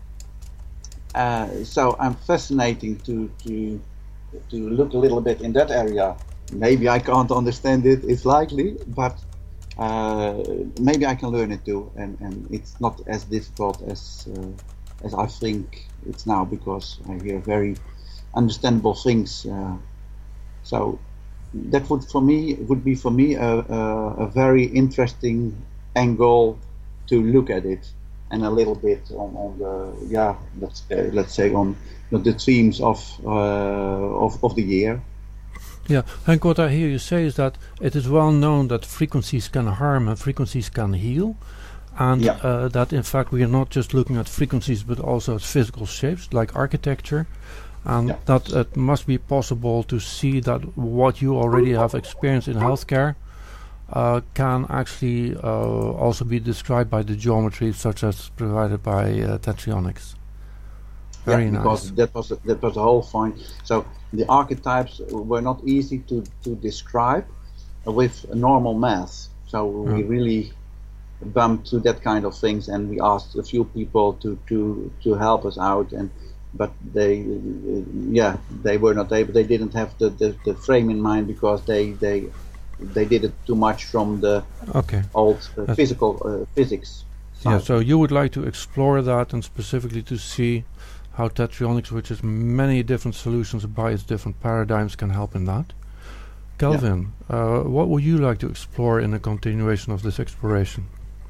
Speaker 2: So I'm fascinating to look a little bit in that area. Maybe I can't understand it, it's likely, but maybe I can learn it too, and it's not as difficult as I think it's now, because I hear very understandable things. So that would be for me a very interesting angle to look at it, and a little bit on the let's say on the themes of the year.
Speaker 1: Yeah, Henk, what I hear you say is that it is well known that frequencies can harm and frequencies can heal, and that in fact we are not just looking at frequencies but also at physical shapes like architecture, and that it must be possible to see that what you already have experienced in healthcare can actually also be described by the geometry such as provided by Tetrionics. Very nice.
Speaker 2: Because that was the whole point. So the archetypes were not easy to describe with normal math. So we really bumped to that kind of things, and we asked a few people to help us out, but they were not able. They didn't have the frame in mind, because they did it too much from the old physical physics side.
Speaker 1: Yeah, so you would like to explore that, and specifically to see how Tetrionics, which is many different solutions by its different paradigms, can help in that. Kelvin, what would you like to explore in the continuation of this exploration?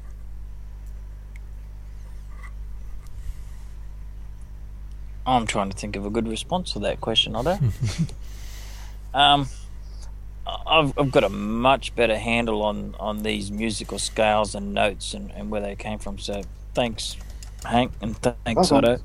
Speaker 3: I'm trying to think of a good response to that question, Otto. I've got a much better handle on these musical scales and notes and where they came from. So thanks, Hank, and thanks, Otto.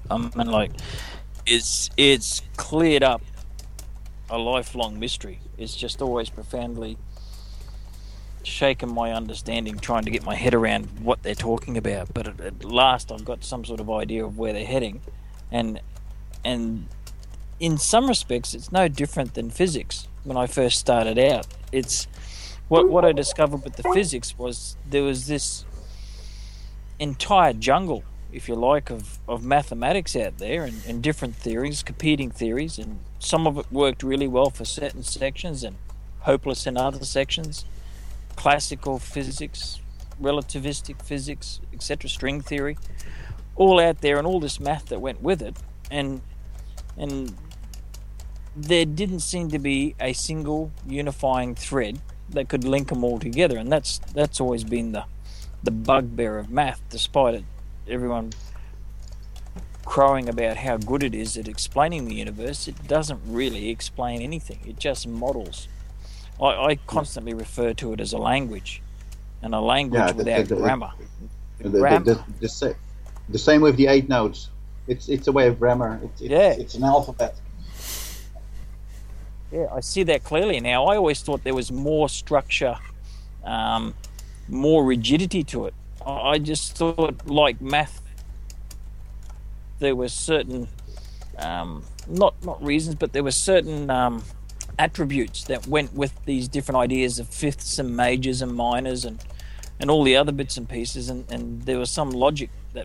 Speaker 3: It's cleared up a lifelong mystery. It's just always profoundly shaken my understanding, trying to get my head around what they're talking about. But at last, I've got some sort of idea of where they're heading, and in some respects, it's no different than physics. When I first started out, it's what I discovered with the physics was there was this entire jungle, if you like, of mathematics out there, and different theories, competing theories, and some of it worked really well for certain sections and hopeless in other sections. Classical physics, relativistic physics, etc., string theory, all out there, and all this math that went with it, and there didn't seem to be a single unifying thread that could link them all together, and that's always been the bugbear of math, despite it everyone crowing about how good it is at explaining the universe. It doesn't really explain anything. It just models. I constantly refer to it as a language, and a language without grammar.
Speaker 2: The same with the 8 notes. It's a way of grammar. It's an alphabet.
Speaker 3: Yeah, I see that clearly now. I always thought there was more structure, more rigidity to it. I just thought, like math, there were certain, not reasons, but there were certain attributes that went with these different ideas of fifths and majors and minors and and all the other bits and pieces, and there was some logic that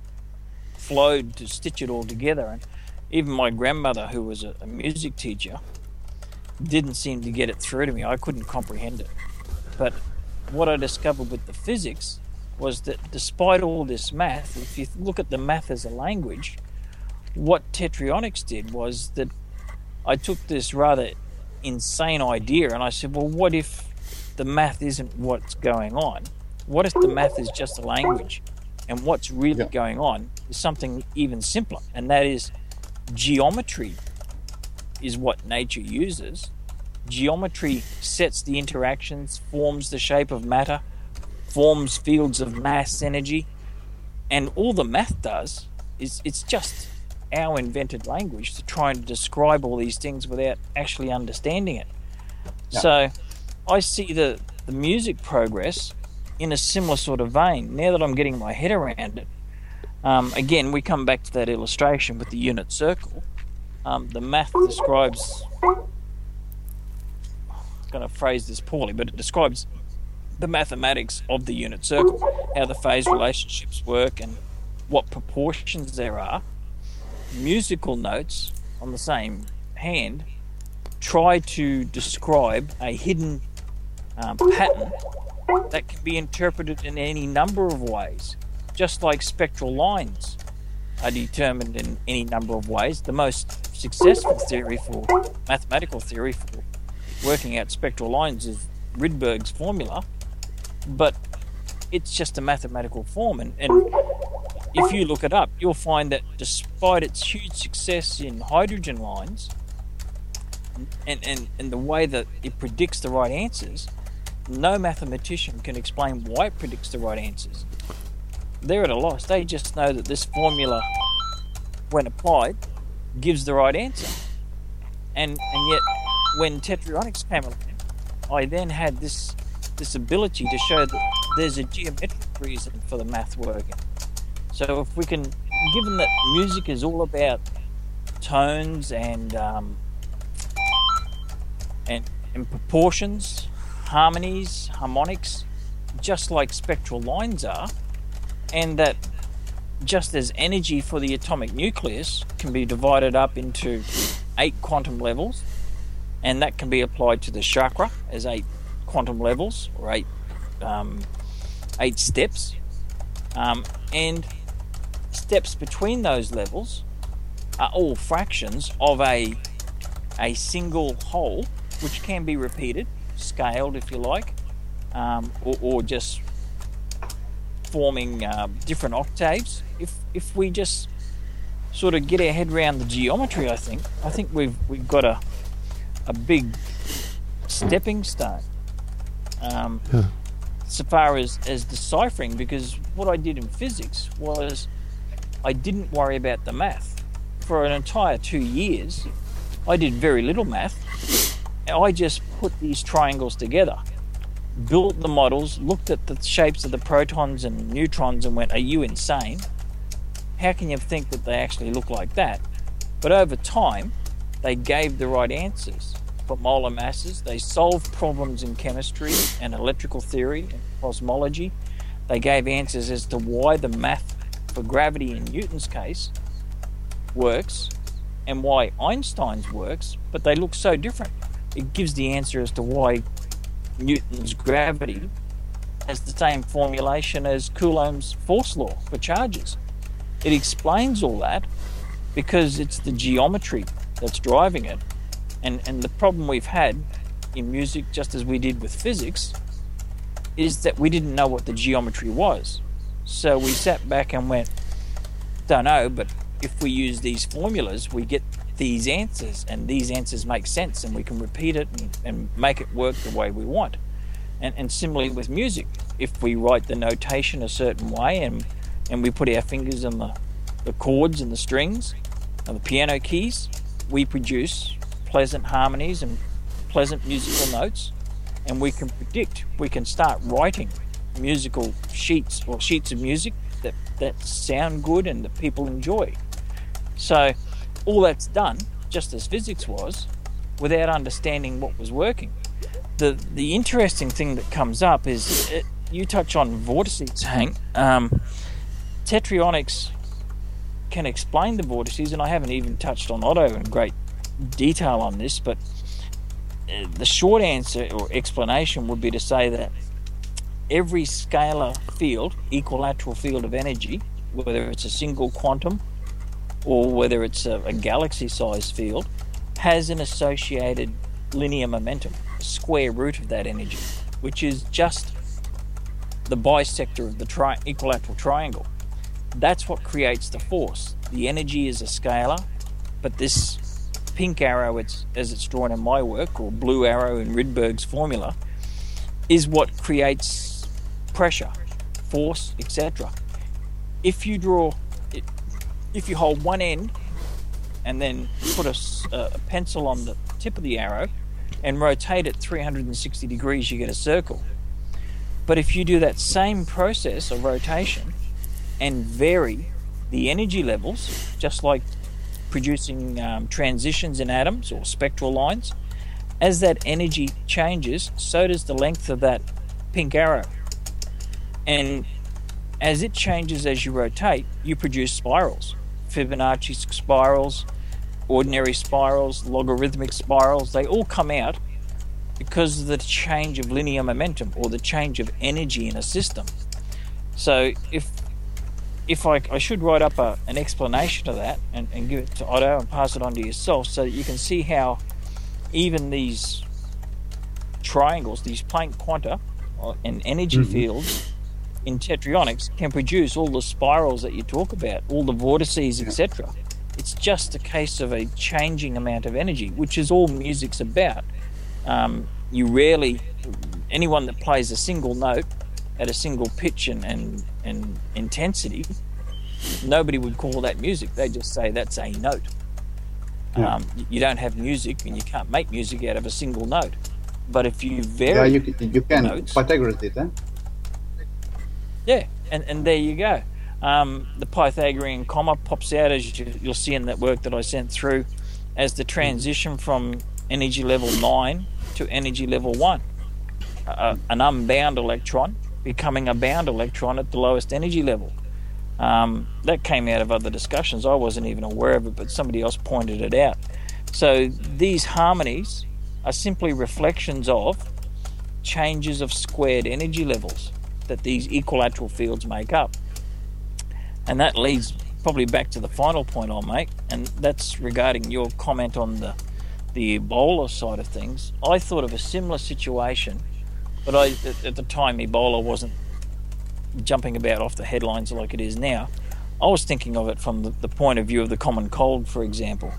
Speaker 3: flowed to stitch it all together. And even my grandmother, who was a music teacher, didn't seem to get it through to me. I couldn't comprehend it. But what I discovered with the physics was that despite all this math, if you look at the math as a language, what Tetronics did was that I took this rather insane idea and I said, well, what if the math isn't what's going on? What if the math is just a language, and what's really going on is something even simpler, and that is geometry is what nature uses. Geometry sets the interactions, forms the shape of matter, forms fields of mass energy, and all the math does is it's just our invented language to try and describe all these things without actually understanding it. Yeah. So I see the music progress in a similar sort of vein. Now that I'm getting my head around it, again, we come back to that illustration with the unit circle. The math describes, I'm going to phrase this poorly, but it describes the mathematics of the unit circle, how the phase relationships work and what proportions there are. Musical notes, on the same hand, try to describe a hidden pattern that can be interpreted in any number of ways, just like spectral lines are determined in any number of ways. The most successful theory for mathematical theory for working out spectral lines is Rydberg's formula, but it's just a mathematical form, and if you look it up, you'll find that despite its huge success in hydrogen lines and the way that it predicts the right answers, no mathematician can explain why it predicts the right answers. They're at a loss. They just know that this formula, when applied, gives the right answer. And yet, when Tetronics came along, I then had this ability to show that there's a geometric reason for the math working. So if we can, given that music is all about tones and proportions, harmonies, harmonics, just like spectral lines are, and that just as energy for the atomic nucleus can be divided up into 8 quantum levels, and that can be applied to the chakra as 8 quantum levels or 8 steps, and steps between those levels are all fractions of a single whole, which can be repeated, scaled if you like, or just forming different octaves. If we just sort of get our head around the geometry, I think we've got a big stepping stone so far as deciphering, because what I did in physics was I didn't worry about the math. For an entire 2 years, I did very little math. I just put these triangles together, built the models, looked at the shapes of the protons and neutrons and went, are you insane? How can you think that they actually look like that? But over time, they gave the right answers for molar masses. They solved problems in chemistry and electrical theory and cosmology. They gave answers as to why the math for gravity in Newton's case works and why Einstein's works, but they look so different. It gives the answer as to why Newton's gravity has the same formulation as Coulomb's force law for charges. It explains all that because it's the geometry that's driving it. And the problem we've had in music, just as we did with physics, is that we didn't know what the geometry was. So we sat back and went, don't know, but if we use these formulas, we get these answers, and these answers make sense, and we can repeat it and make it work the way we want. And similarly with music, if we write the notation a certain way and we put our fingers on the chords and the strings and the piano keys, we produce pleasant harmonies and pleasant musical notes, and we can start writing musical sheets or sheets of music that sound good and that people enjoy. So all that's done, just as physics was, without understanding what was working. The interesting thing that comes up is you touch on vortices, Hank. Tetrionics can explain the vortices, and I haven't even touched on Otto in great detail on this, but the short answer or explanation would be to say that every scalar field, equilateral field of energy, whether it's a single quantum or whether it's a galaxy-sized field, has an associated linear momentum, a square root of that energy, which is just the bisector of the equilateral triangle. That's what creates the force. The energy is a scalar, but this pink arrow, as it's drawn in my work, or blue arrow in Rydberg's formula, is what creates pressure, force, etc. If you hold one end and then put a pencil on the tip of the arrow and rotate it 360 degrees, you get a circle. But if you do that same process of rotation and vary the energy levels, just like producing transitions in atoms or spectral lines, as that energy changes, so does the length of that pink arrow. And as it changes as you rotate, you produce spirals. Fibonacci spirals, ordinary spirals, logarithmic spirals, they all come out because of the change of linear momentum or the change of energy in a system. So if I should write up an explanation of that and give it to Otto and pass it on to yourself so that you can see how even these triangles, these Planck quanta and energy fields in tetrionics can produce all the spirals that you talk about, all the vortices, etc. It's just a case of a changing amount of energy, which is all music's about. You rarely, anyone that plays a single note at a single pitch and intensity, nobody would call that music. They just say that's a note. You don't have music, and you can't make music out of a single note. But if you vary,
Speaker 2: you can.
Speaker 3: Notes,
Speaker 2: Pythagoras did that.
Speaker 3: Yeah, and there you go. The Pythagorean comma pops out, as you'll see in that work that I sent through, as the transition from energy level 9 to energy level 1. An unbound electron becoming a bound electron at the lowest energy level. That came out of other discussions. I wasn't even aware of it, but somebody else pointed it out. So these harmonies are simply reflections of changes of squared energy levels that these equilateral fields make up. And that leads probably back to the final point I'll make, and that's regarding your comment on the Ebola side of things. I thought of a similar situation, but at the time Ebola wasn't jumping about off the headlines like it is now. I was thinking of it from the point of view of the common cold, for example.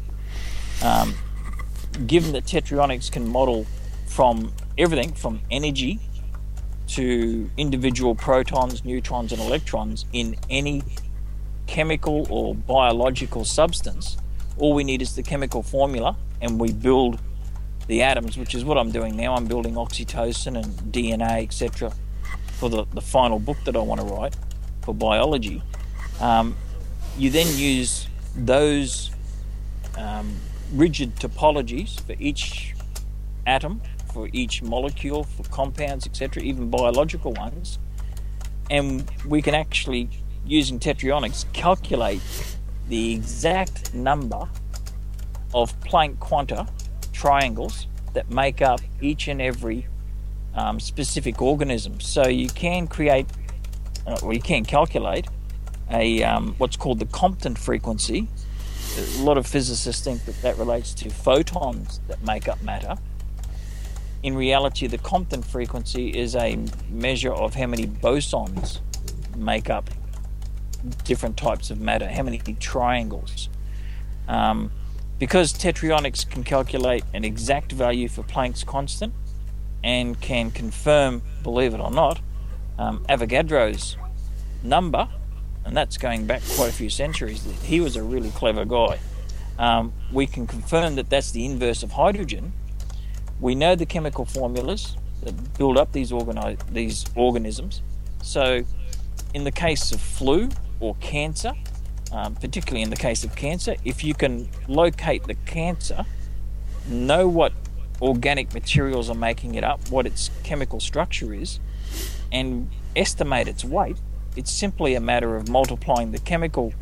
Speaker 3: Given that tetrionics can model from everything from energy to individual protons, neutrons, and electrons in any chemical or biological substance, all we need is the chemical formula, and we build the atoms, which is what I'm doing now. I'm building oxytocin and DNA, etc., for the final book that I want to write for biology. You then use those rigid topologies for each atom, for each molecule, for compounds, etc., even biological ones, and we can actually, using tetrionics, calculate the exact number of Planck quanta triangles that make up each and every specific organism. So you can create, you can calculate a what's called the Compton frequency. A lot of physicists think that relates to photons that make up matter. In reality, the Compton frequency is a measure of how many bosons make up different types of matter, how many triangles. Because tetrionics can calculate an exact value for Planck's constant and can confirm, believe it or not, Avogadro's number, and that's going back quite a few centuries. He was a really clever guy. We can confirm that that's the inverse of hydrogen. We know the chemical formulas that build up these organisms. So in the case of flu or cancer, particularly in the case of cancer, if you can locate the cancer, know what organic materials are making it up, what its chemical structure is, and estimate its weight. It's simply a matter of multiplying the chemical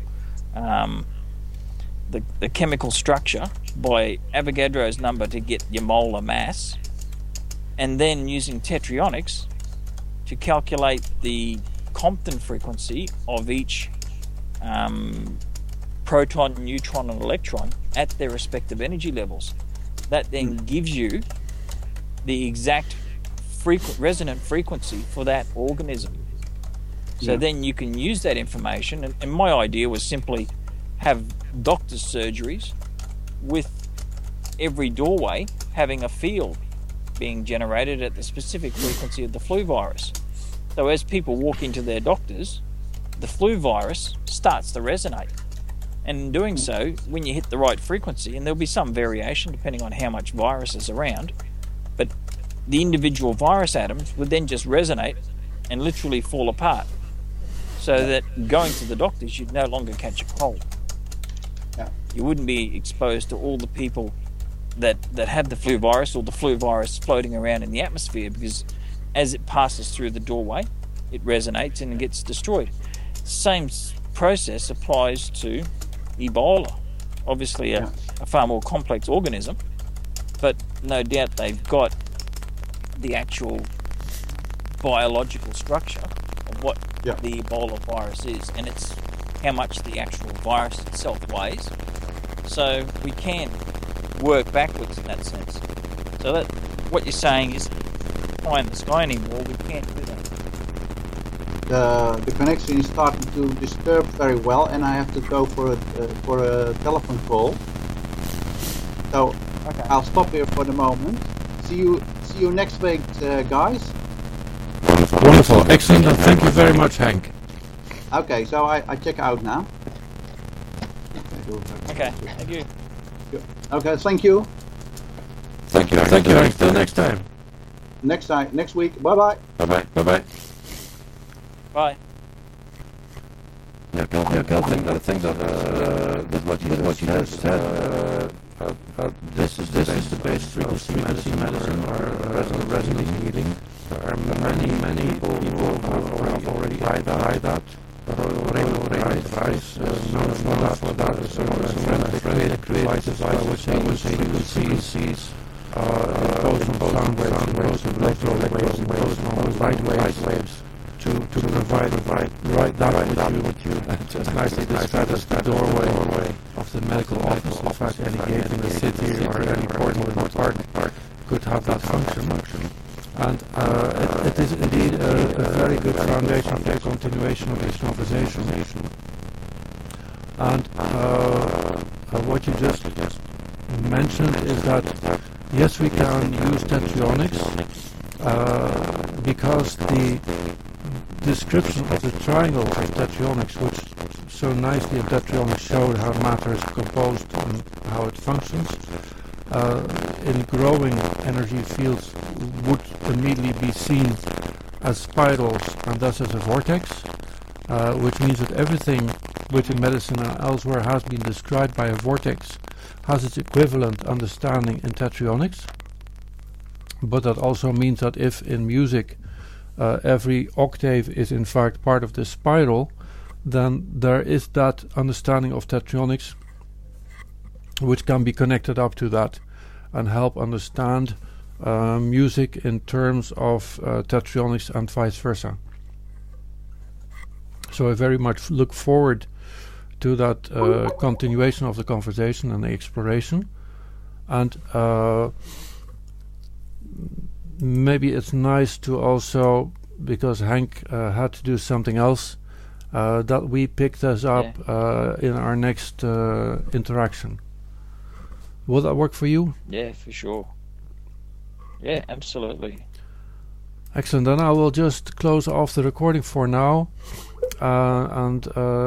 Speaker 3: the chemical structure by Avogadro's number to get your molar mass, and then using tetraionics to calculate the Compton frequency of each proton, neutron and electron at their respective energy levels. That then gives you the exact resonant frequency for that organism. So then you can use that information, and my idea was simply have doctor's surgeries with every doorway having a field being generated at the specific frequency of the flu virus. So as people walk into their doctors, the flu virus starts to resonate. And in doing so, when you hit the right frequency, and there'll be some variation depending on how much virus is around, but the individual virus atoms would then just resonate and literally fall apart. So that going to the doctors, you'd no longer catch a cold. You wouldn't be exposed to all the people that have the flu virus, or the flu virus floating around in the atmosphere, because as it passes through the doorway, it resonates and gets destroyed. Same process applies to Ebola. Obviously a far more complex organism, but no doubt they've got the actual biological structure of what the Ebola virus is, and it's how much the actual virus itself weighs. So we can work backwards in that sense. So that what you're saying is pie in the sky anymore. We can't do that.
Speaker 2: The connection is starting to disturb very well, and I have to go for a telephone call. So I'll stop here for the moment. See you next week, guys.
Speaker 1: Wonderful, excellent, and thank you very much, Hank.
Speaker 2: Okay, so I check out now.
Speaker 3: Okay, thank you.
Speaker 2: Okay, thank you.
Speaker 1: Thank you, Hank. Till next time.
Speaker 2: Next week. Bye-bye.
Speaker 1: Bye-bye.
Speaker 3: Bye.
Speaker 1: Yeah, Kelvin, I think that what you just said, this is the basic frequency medicine or resonance healing. There are many people who have already tried that. Device, known for that. So friend created devices frequencies. It goes from sound waves to electro-waves, and goes from light waves to provide that which you just nicely described as the doorway of the medical office. In fact, any gate in the city or any portal in the park could have that function. And it is indeed a very good foundation for the continuation of this conversation. And what you just mentioned is that yes, we can use tetraionics because the description of the triangle of tetraionics, which so nicely in tetraionics showed how matter is composed and how it functions, in growing energy fields would immediately be seen as spirals and thus as a vortex, which means that everything which in medicine and elsewhere has been described by a vortex has its equivalent understanding in tetraionics. But that also means that if in music every octave is in fact part of this spiral, then there is that understanding of tetraionics which can be connected up to that and help understand music in terms of tetraionics and vice versa. So I very much look forward to that continuation of the conversation and the exploration. And maybe it's nice to also, because Hank had to do something else, that we pick this up in our next interaction. Will that work for you?
Speaker 3: Yeah, for sure. Yeah, absolutely.
Speaker 1: Excellent. Then I will just close off the recording for now. And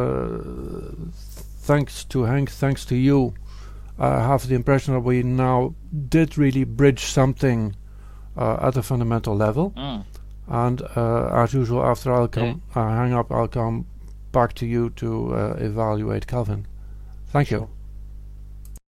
Speaker 1: thanks to Hank, thanks to you, I have the impression that we now did really bridge something at a fundamental level. And as usual, after I'll hang up, I'll come back to you to evaluate Kelvin. Thank you.